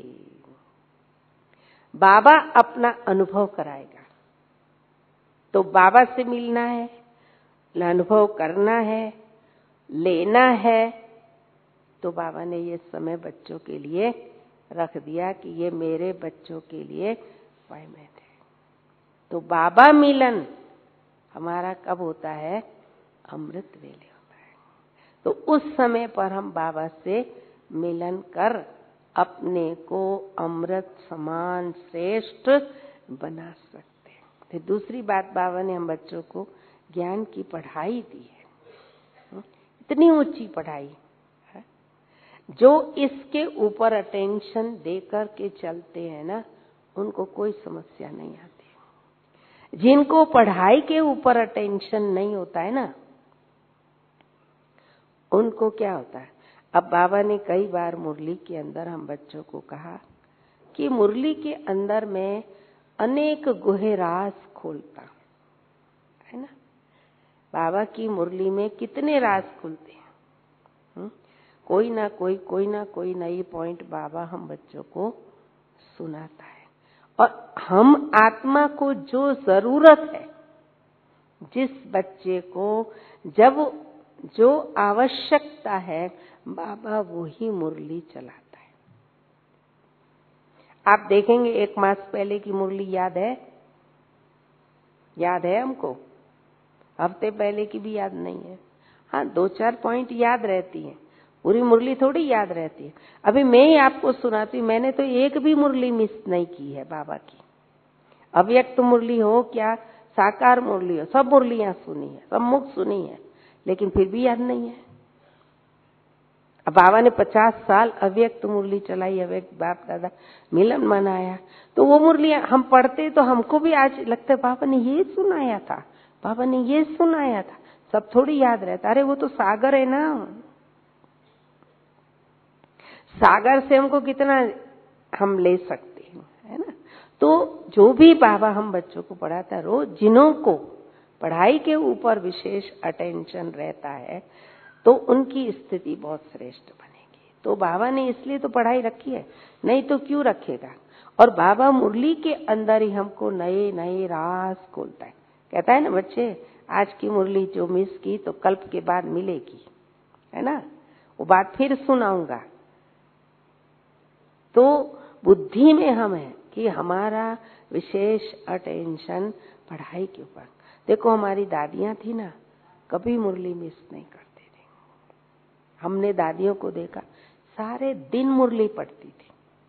बाबा अपना अनुभव कराएगा। तो बाबा से मिलना है, अनुभव करना है, लेना है, तो बाबा ने ये समय बच्चों के लिए रख दिया कि ये मेरे बच्चों के लिए अपॉइंटमेंट है। तो बाबा मिलन हमारा कब होता है? अमृत वेले होता है। तो उस समय पर हम बाबा से मिलन कर अपने को अमृत समान श्रेष्ठ बना सकते हैं। फिर दूसरी बात, बाबा ने हम बच्चों को ज्ञान की पढ़ाई दी है, इतनी ऊंची पढ़ाई है। जो इसके ऊपर अटेंशन देकर के चलते हैं ना, उनको कोई समस्या नहीं आती। जिनको पढ़ाई के ऊपर अटेंशन नहीं होता है ना, उनको क्या होता है? अब बाबा ने कई बार मुरली के अंदर हम बच्चों को कहा कि मुरली के अंदर में अनेक गुहे राज खोलता है ना। बाबा की मुरली में कितने राज खुलते हैं। कोई ना कोई नई पॉइंट बाबा हम बच्चों को सुनाता है। और हम आत्मा को जो जरूरत है, जिस बच्चे को जब जो आवश्यकता है, बाबा वो ही मुरली चलाता है। आप देखेंगे 1 मास पहले की मुरली याद है? याद है हमको? हफ्ते पहले की भी याद नहीं है। हाँ, 2-4 पॉइंट याद रहती हैं, पूरी मुरली थोड़ी याद रहती है। अभी मैं ही आपको सुनाती हूँ, मैंने तो एक भी मुरली मिस नहीं की है बाबा की। अव्यक्त मुरली हो क्या साकार मुरली हो, सब मुरलियां सुनी है, सब मुख सुनी है, लेकिन फिर भी याद नहीं है। अब बाबा ने 50 साल अव्यक्त मुरली चलाई, अव्यक्त बाप दादा मिलन मनाया, तो वो मुरलियां हम पढ़ते तो हमको भी आज लगता है बाबा ने ये सुनाया था, बाबा ने ये सुनाया था। सब थोड़ी याद रहता। अरे वो तो सागर है ना, सागर से हमको कितना हम ले सकते हैं, है ना। तो जो भी बाबा हम बच्चों को पढ़ाता है, रोज जिन्हों को पढ़ाई के ऊपर विशेष अटेंशन रहता है, तो उनकी स्थिति बहुत श्रेष्ठ बनेगी। तो बाबा ने इसलिए तो पढ़ाई रखी है, नहीं तो क्यों रखेगा। और बाबा मुरली के अंदर ही हमको नए नए राज खोलता है। कहता है ना, बच्चे आज की मुरली जो मिस की तो कल के बाद मिलेगी, है ना, वो बात फिर सुनाऊंगा। तो बुद्धि में हम है कि हमारा विशेष अटेंशन पढ़ाई के ऊपर। देखो हमारी दादियां थी ना, कभी मुरली मिस नहीं करती थी। हमने दादियों को देखा, सारे दिन मुरली पढ़ती थी।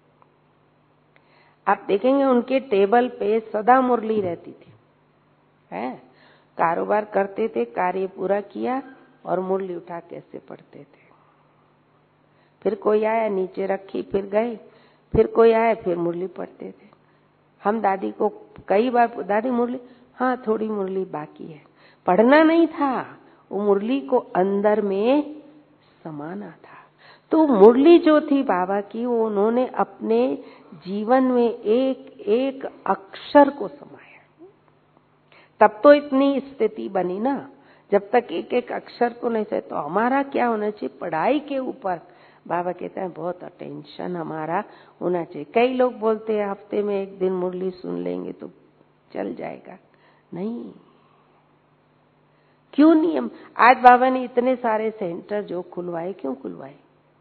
आप देखेंगे उनके टेबल पे सदा मुरली रहती थी, है। कारोबार करते थे, कार्य पूरा किया और मुरली उठा कैसे पढ़ते थे। फिर कोई आया, नीचे रखी, फिर गए, फिर कोई आया, फिर मुरली पढ़ते थे। हम दादी को कई बार, दादी मुरली, हाँ थोड़ी मुरली बाकी है। पढ़ना नहीं था, वो मुरली को अंदर में समाना था। तो मुरली जो थी बाबा की, वो उन्होंने अपने जीवन में एक एक अक्षर को समाया। तब तो इतनी स्थिति बनी ना, जब तक एक एक अक्षर को नहीं सही। तो हमारा क्या होना चाहिए, पढ़ाई के ऊपर बाबा कहते हैं बहुत अटेंशन हमारा होना चाहिए। कई लोग बोलते हैं हफ्ते में एक दिन मुरली सुन लेंगे तो चल जाएगा, नहीं। क्यों नियम? आज बाबा ने इतने सारे सेंटर जो खुलवाए, क्यों खुलवाए?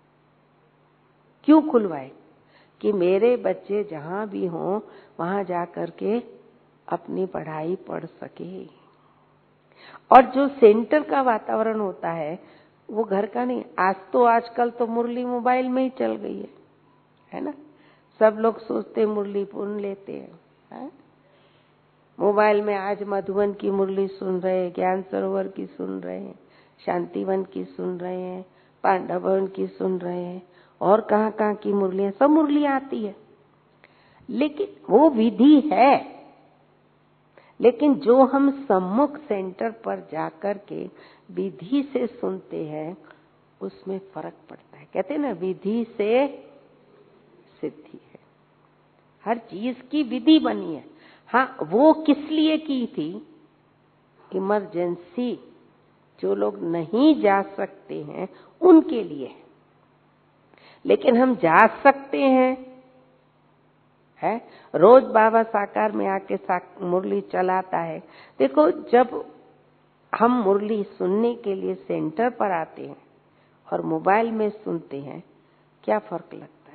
क्यों खुलवाए? कि मेरे बच्चे जहां भी हों वहां जाकर के अपनी पढ़ाई पढ़ सके। और जो सेंटर का वातावरण होता है वो घर का नहीं। आज तो आजकल तो मुरली मोबाइल में ही चल गई है ना। सब लोग सोचते मुरली सुन लेते हैं, मोबाइल में। आज मधुबन की मुरली सुन रहे हैं, ज्ञान सरोवर की सुन रहे हैं, शांतिवन की सुन रहे हैं, पांडव भवन की सुन रहे हैं, और कहाँ की मुरलियां, सब मुरलियां आती है। लेकिन वो विधि है, लेकिन जो हम सम्मुख सेंटर पर जाकर के विधि से सुनते हैं उसमें फर्क पड़ता है। कहते हैं ना, विधि से सिद्धि है। हर चीज की विधि बनी है। हाँ, वो किस लिए की थी? इमरजेंसी, जो लोग नहीं जा सकते हैं उनके लिए। लेकिन हम जा सकते हैं, है? रोज बाबा साकार में आके मुरली चलाता है। देखो, जब हम मुरली सुनने के लिए सेंटर पर आते हैं और मोबाइल में सुनते हैं, क्या फर्क लगता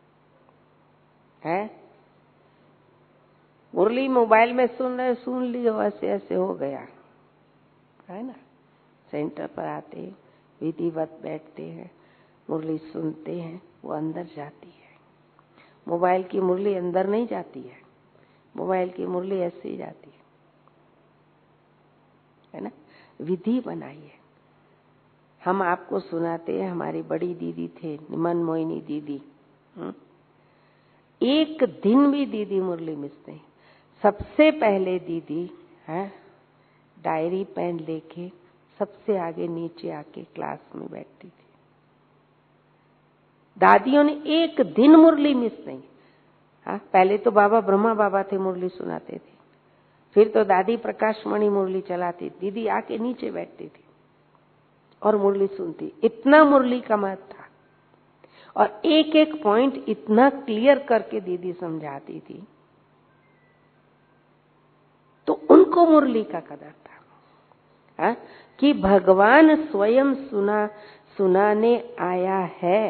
है? मुरली मोबाइल में सुन रहे, सुन लियो, ऐसे ऐसे हो गया, है ना। सेंटर पर आते हैं, विधिवत बैठते हैं, मुरली सुनते हैं, वो अंदर जाती है। मोबाइल की मुरली अंदर नहीं जाती है, मोबाइल की मुरली ऐसे ही जाती है ना। विधि बनाई है। हम आपको सुनाते हैं, हमारी बड़ी दीदी थे, निमन मोहिनी दीदी, एक दिन भी दीदी मुरली मिस नहीं। सबसे पहले दीदी है डायरी पेन लेके सबसे आगे नीचे आके क्लास में बैठती थी। दादियों ने एक दिन मुरली मिस नहीं। हाँ, पहले तो बाबा ब्रह्मा बाबा थे, मुरली सुनाते थे। फिर तो दादी प्रकाशमणि मुरली चलाती, दीदी आके नीचे बैठती थी और मुरली सुनती। इतना मुरली का महत्व था और एक एक पॉइंट इतना क्लियर करके दीदी समझाती थी, तो उनको मुरली का कदर था। हाँ? कि भगवान स्वयं सुनाने आया है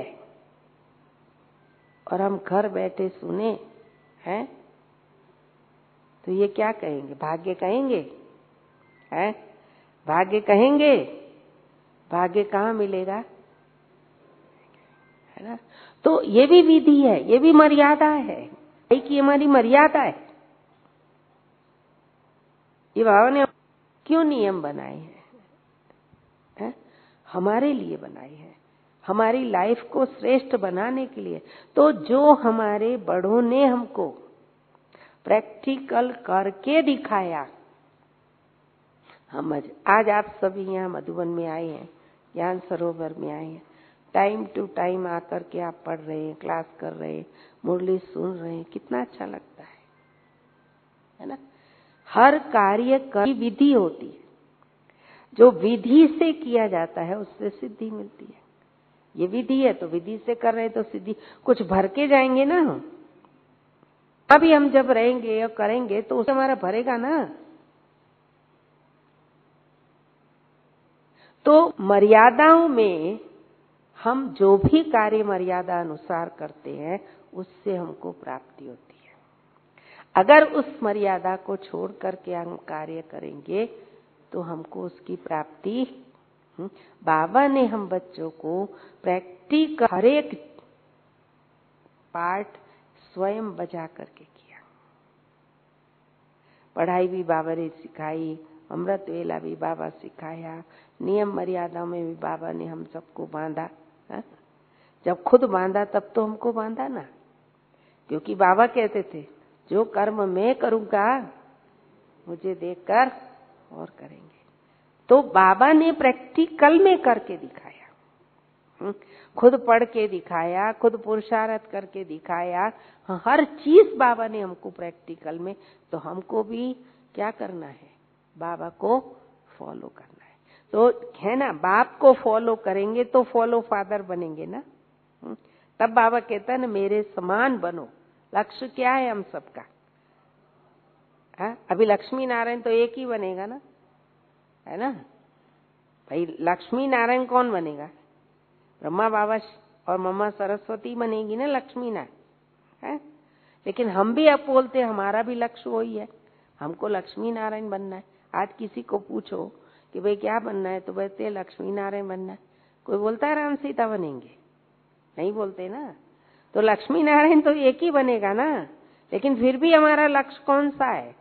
और हम घर बैठे सुने हैं, तो ये क्या कहेंगे? भाग्य कहेंगे? है? भाग्य कहेंगे? भाग्य कहाँ मिलेगा, है ना। तो ये भी विधि है, ये भी मर्यादा है कि हमारी मर्यादा है। ये बाबा ने क्यों नियम बनाए हैं? हमारे लिए बनाए हैं, हमारी लाइफ को श्रेष्ठ बनाने के लिए। तो जो हमारे बड़ों ने हमको प्रैक्टिकल करके दिखाया, हम आज आप सभी यहाँ मधुबन में आए हैं, ज्ञान सरोवर में आए हैं, टाइम टू टाइम आकर के आप पढ़ रहे हैं, क्लास कर रहे हैं, मुरली सुन रहे हैं, कितना अच्छा लगता है ना। हर कार्य की विधि होती है, जो विधि से किया जाता है उससे सिद्धि मिलती है। ये विधि है तो विधि से कर रहे हैं तो सिद्धि। कुछ भर के जाएंगे ना, अभी हम जब रहेंगे और करेंगे तो उससे हमारा भरेगा ना। तो मर्यादाओं में हम जो भी कार्य मर्यादा अनुसार करते हैं उससे हमको प्राप्ति होती है। अगर उस मर्यादा को छोड़ करके हम कार्य करेंगे तो हमको उसकी प्राप्ति। बाबा ने हम बच्चों को प्रैक्टिकल हर एक पार्ट स्वयं बजा करके किया। पढ़ाई भी बाबा ने सिखाई, अमृत वेला भी बाबा सिखाया, नियम मर्यादा में भी बाबा ने हम सबको बांधा। जब खुद बांधा तब तो हमको बांधा ना, क्योंकि बाबा कहते थे जो कर्म मैं करूंगा मुझे देखकर और करेंगे। तो बाबा ने प्रैक्टिकल में करके दिखाया, खुद पढ़ के दिखाया, खुद पुरुषार्थ करके दिखाया। हर चीज बाबा ने हमको प्रैक्टिकल में। तो हमको भी क्या करना है? बाबा को फॉलो करना है। तो है ना, बाप को फॉलो करेंगे तो फॉलो फादर बनेंगे ना। तब बाबा कहता है ना, मेरे समान बनो। लक्ष्य क्या है हम सबका? अभी लक्ष्मी नारायण तो एक ही बनेगा ना, है ना भाई। लक्ष्मी नारायण कौन बनेगा? ब्रह्मा बाबा और मम्मा सरस्वती बनेगी ना लक्ष्मी नारायण, है। लेकिन हम भी अब बोलते हमारा भी लक्ष्य वही है, हमको लक्ष्मी नारायण बनना है। आज किसी को पूछो कि भाई क्या बनना है, तो बोलते लक्ष्मी नारायण बनना है। कोई बोलता है राम सीता बनेंगे? नहीं बोलते ना। तो लक्ष्मी नारायण तो एक ही बनेगा ना, लेकिन फिर भी हमारा लक्ष्य कौन सा है?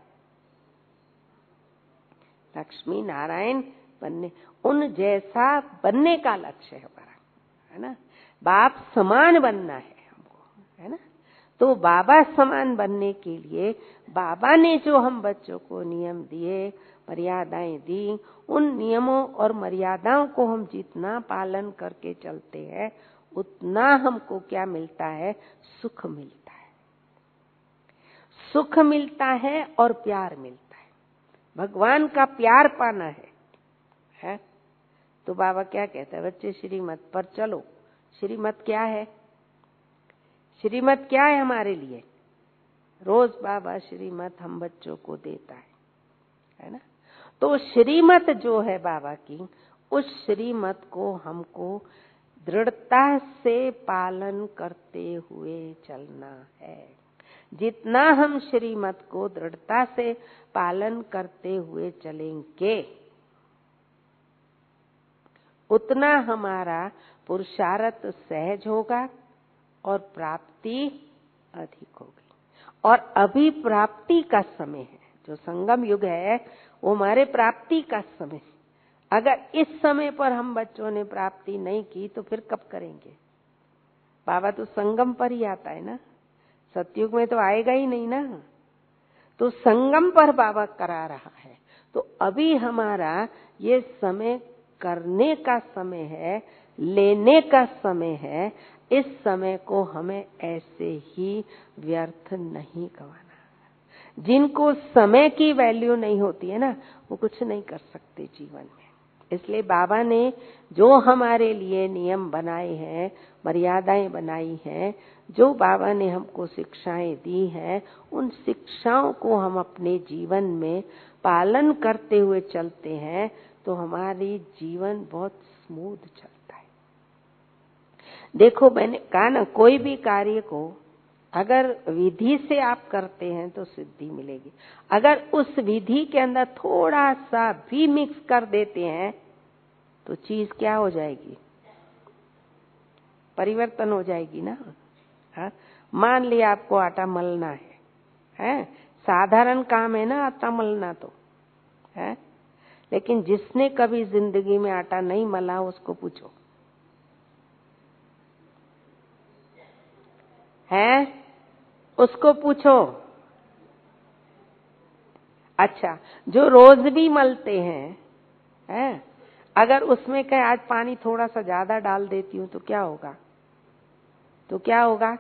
लक्ष्मी नारायण बनने, उन जैसा बनने का लक्ष्य है हमारा, है ना। बाप समान बनना है हमको, है ना। तो बाबा समान बनने के लिए बाबा ने जो हम बच्चों को नियम दिए, मर्यादाएं दी, उन नियमों और मर्यादाओं को हम जितना पालन करके चलते हैं उतना हमको क्या मिलता है? सुख मिलता है। सुख मिलता है और प्यार मिलता है। भगवान का प्यार पाना है? तो बाबा क्या कहता है? बच्चे श्रीमत पर चलो। श्रीमत क्या है? श्रीमत क्या है हमारे लिए? रोज बाबा श्रीमत हम बच्चों को देता है ना। तो श्रीमत जो है बाबा की, उस श्रीमत को हमको दृढ़ता से पालन करते हुए चलना है। जितना हम श्रीमत को दृढ़ता से पालन करते हुए चलेंगे उतना हमारा पुरुषार्थ सहज होगा और प्राप्ति अधिक होगी। और अभी प्राप्ति का समय है, जो संगम युग है वो हमारे प्राप्ति का समय है। अगर इस समय पर हम बच्चों ने प्राप्ति नहीं की तो फिर कब करेंगे? बाबा तो संगम पर ही आता है ना, सतयुग में तो आएगा ही नहीं ना। तो संगम पर बाबा करा रहा है। तो अभी हमारा ये समय करने का समय है, लेने का समय है। इस समय को हमें ऐसे ही व्यर्थ नहीं गंवाना। जिनको समय की वैल्यू नहीं होती है ना, वो कुछ नहीं कर सकते जीवन में। इसलिए बाबा ने जो हमारे लिए नियम बनाए हैं, मर्यादाएं बनाई हैं, जो बाबा ने हमको शिक्षाएं दी हैं, उन शिक्षाओं को हम अपने जीवन में पालन करते हुए चलते हैं तो हमारी जीवन बहुत स्मूथ चलता है। देखो, मैंने कहा ना, कोई भी कार्य को अगर विधि से आप करते हैं तो सिद्धि मिलेगी। अगर उस विधि के अंदर थोड़ा सा भी मिक्स कर देते हैं तो चीज क्या हो जाएगी? परिवर्तन हो जाएगी ना। मान लिया आपको आटा मलना है? साधारण काम है ना आटा मलना तो, है। लेकिन जिसने कभी जिंदगी में आटा नहीं मला उसको पूछो, है? उसको पूछो। अच्छा, जो रोज भी मलते हैं, अगर उसमें कहे आज पानी थोड़ा सा ज्यादा डाल देती हूँ तो क्या होगा? तो क्या होगा?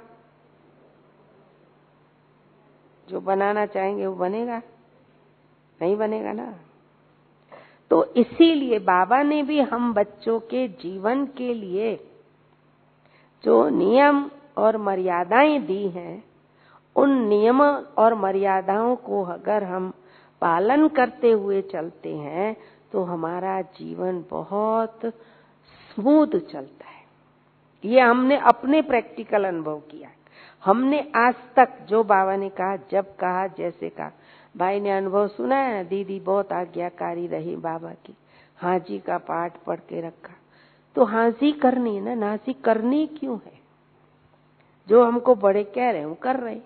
जो बनाना चाहेंगे वो बनेगा? नहीं बनेगा ना। तो इसीलिए बाबा ने भी हम बच्चों के जीवन के लिए जो नियम और मर्यादाएं दी हैं, उन नियम और मर्यादाओं को अगर हम पालन करते हुए चलते हैं तो हमारा जीवन बहुत स्मूथ चलता है। ये हमने अपने प्रैक्टिकल अनुभव किया। हमने आज तक जो बाबा ने कहा, जब कहा, जैसे कहा, भाई ने अनुभव सुना है। दीदी बहुत आज्ञाकारी रही बाबा की, हाजी का पाठ पढ़ के रखा। तो हाजी करनी है ना, नाजी करनी क्यों है? जो हमको बड़े कह रहे हैं वो कर रहे।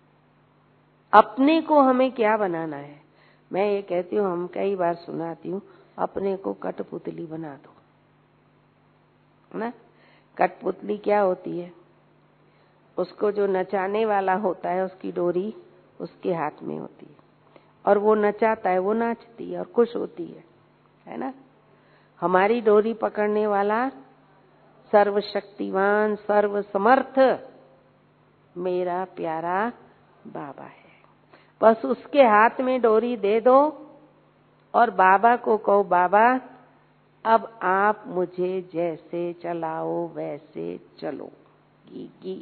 अपने को हमें क्या बनाना है? मैं ये कहती हूँ, हम कई बार सुनाती हूँ, अपने को कठपुतली बना दो ना। कठपुतली क्या होती है? उसको जो नचाने वाला होता है उसकी डोरी उसके हाथ में होती है और वो नचाता है, वो नाचती है और खुश होती है ना। हमारी डोरी पकड़ने वाला सर्वशक्तिवान सर्वसमर्थ मेरा प्यारा बाबा है। बस उसके हाथ में डोरी दे दो और बाबा को कहो, बाबा अब आप मुझे जैसे चलाओ वैसे चलोगी।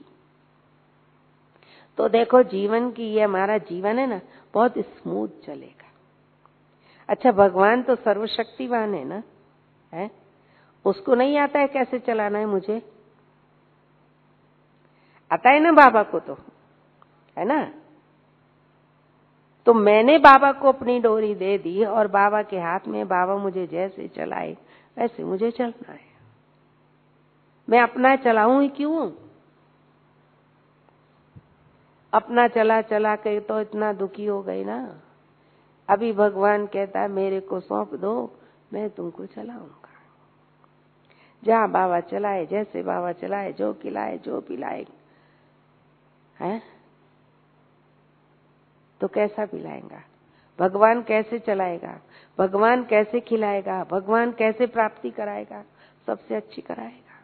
तो देखो जीवन की, ये हमारा जीवन है ना, बहुत स्मूथ चलेगा। अच्छा, भगवान तो सर्वशक्तिवान है ना, है? उसको नहीं आता है कैसे चलाना है मुझे? आता है ना बाबा को, तो है ना। तो मैंने बाबा को अपनी डोरी दे दी और बाबा के हाथ में, बाबा मुझे जैसे चलाए वैसे मुझे चलना है। मैं अपना चलाऊं ही क्यों? अपना चला चला के तो इतना दुखी हो गई ना। अभी भगवान कहता है मेरे को सौंप दो, मैं तुमको चलाऊंगा। जहाँ बाबा चलाए, जैसे बाबा चलाए, जो खिलाए जो पिलाए, है तो कैसा पिलाएगा? भगवान कैसे चलाएगा? भगवान कैसे खिलाएगा? भगवान कैसे प्राप्ति कराएगा? सबसे अच्छी कराएगा।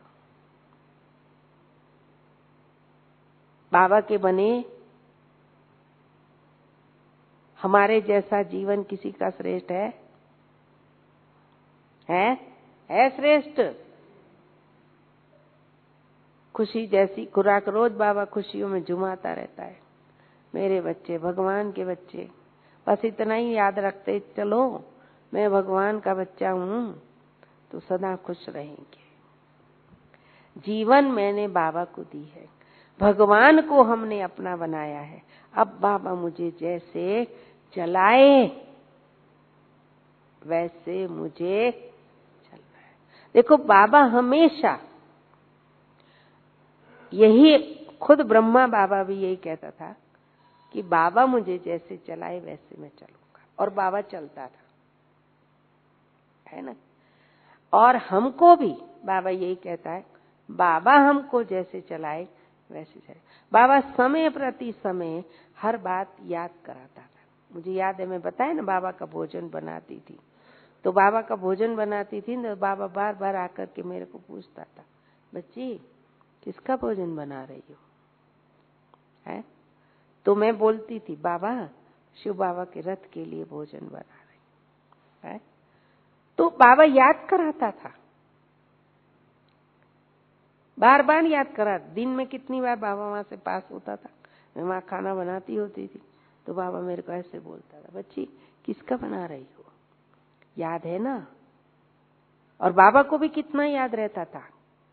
बाबा के बने हमारे जैसा जीवन किसी का श्रेष्ठ है? है श्रेष्ठ? खुशी जैसी खुराक रोज बाबा खुशियों में झुमाता रहता है। मेरे बच्चे भगवान के बच्चे, बस इतना ही याद रखते चलो, मैं भगवान का बच्चा हूं तो सदा खुश रहेंगे। जीवन मैंने बाबा को दी है, भगवान को हमने अपना बनाया है। अब बाबा मुझे जैसे चलाए वैसे मुझे चलना है। देखो बाबा हमेशा यही, खुद ब्रह्मा बाबा भी यही कहता था कि बाबा मुझे जैसे चलाए वैसे मैं चलूंगा, और बाबा चलता था, है ना। और हमको भी बाबा यही कहता है, बाबा हमको जैसे चलाए वैसे चले। बाबा समय प्रति समय हर बात याद कराता था। मुझे याद है, मैं बताया ना बाबा का भोजन बनाती थी, तो बाबा का भोजन बनाती थी तो बाबा बार बार आकर के मेरे को पूछता था, बच्ची किसका भोजन बना रही हो? है तो मैं बोलती थी, बाबा शिव बाबा के रथ के लिए भोजन बना रही है। तो बाबा याद कराता था, बार बार याद करा। दिन में कितनी बार बाबा वहां से पास होता था, मैं वहां खाना बनाती होती थी, तो बाबा मेरे को ऐसे बोलता था, बच्ची किसका बना रही हो? याद है ना। और बाबा को भी कितना याद रहता था।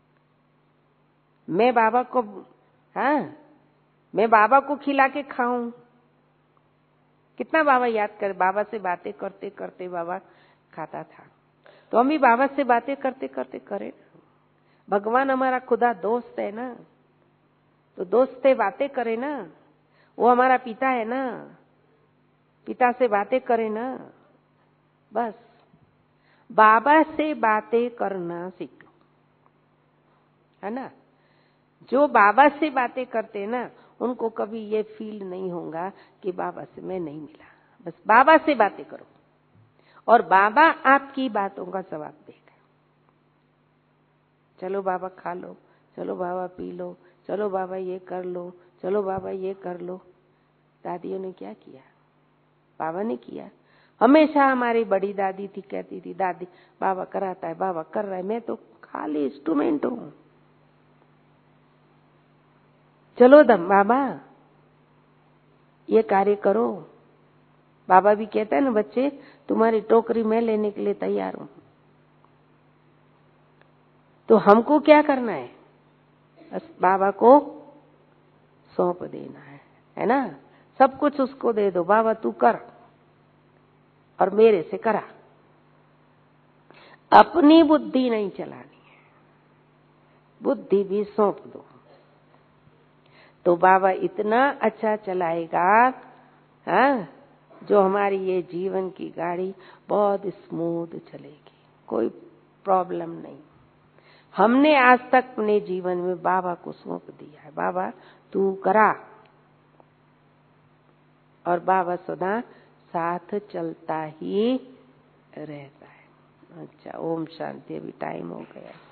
मैं बाबा को, हाँ, मैं बाबा को खिला के खाऊं, कितना बाबा याद कर। बाबा से बातें करते करते बाबा खाता था, तो हम भी बाबा से बातें करते करते करें। भगवान हमारा खुदा दोस्त है ना, तो दोस्त से बातें करे ना। वो हमारा पिता है ना, पिता से बातें करे ना। बस बाबा से बातें करना सीखो, है ना। जो बाबा से बातें करते ना, उनको कभी ये फील नहीं होगा कि बाबा से मैं नहीं मिला। बस बाबा से बातें करो और बाबा आपकी बातों का जवाब देगा। चलो बाबा खा लो, चलो बाबा पी लो, चलो बाबा ये कर लो, चलो बाबा ये कर लो। दादियों ने क्या किया? बाबा ने किया। हमेशा हमारी बड़ी दादी थी, कहती थी, दादी बाबा कराता है, बाबा कर रहा है, मैं तो खाली इंस्ट्रूमेंट हूं। चलो दम बाबा ये कार्य करो। बाबा भी कहता है ना, बच्चे तुम्हारी टोकरी मैं लेने के लिए तैयार हूं। तो हमको क्या करना है? बस बाबा को सौंप देना है ना। सब कुछ उसको दे दो, बाबा तू कर और मेरे से करा। अपनी बुद्धि नहीं चलानी है, बुद्धि भी सौंप दो, तो बाबा इतना अच्छा चलाएगा, हाँ, जो हमारी ये जीवन की गाड़ी बहुत स्मूथ चलेगी, कोई प्रॉब्लम नहीं। हमने आज तक अपने जीवन में बाबा को सौंप दिया है, बाबा तू करा, और बाबा सदा साथ चलता ही रहता है। अच्छा, ओम शांति। अभी टाइम हो गया।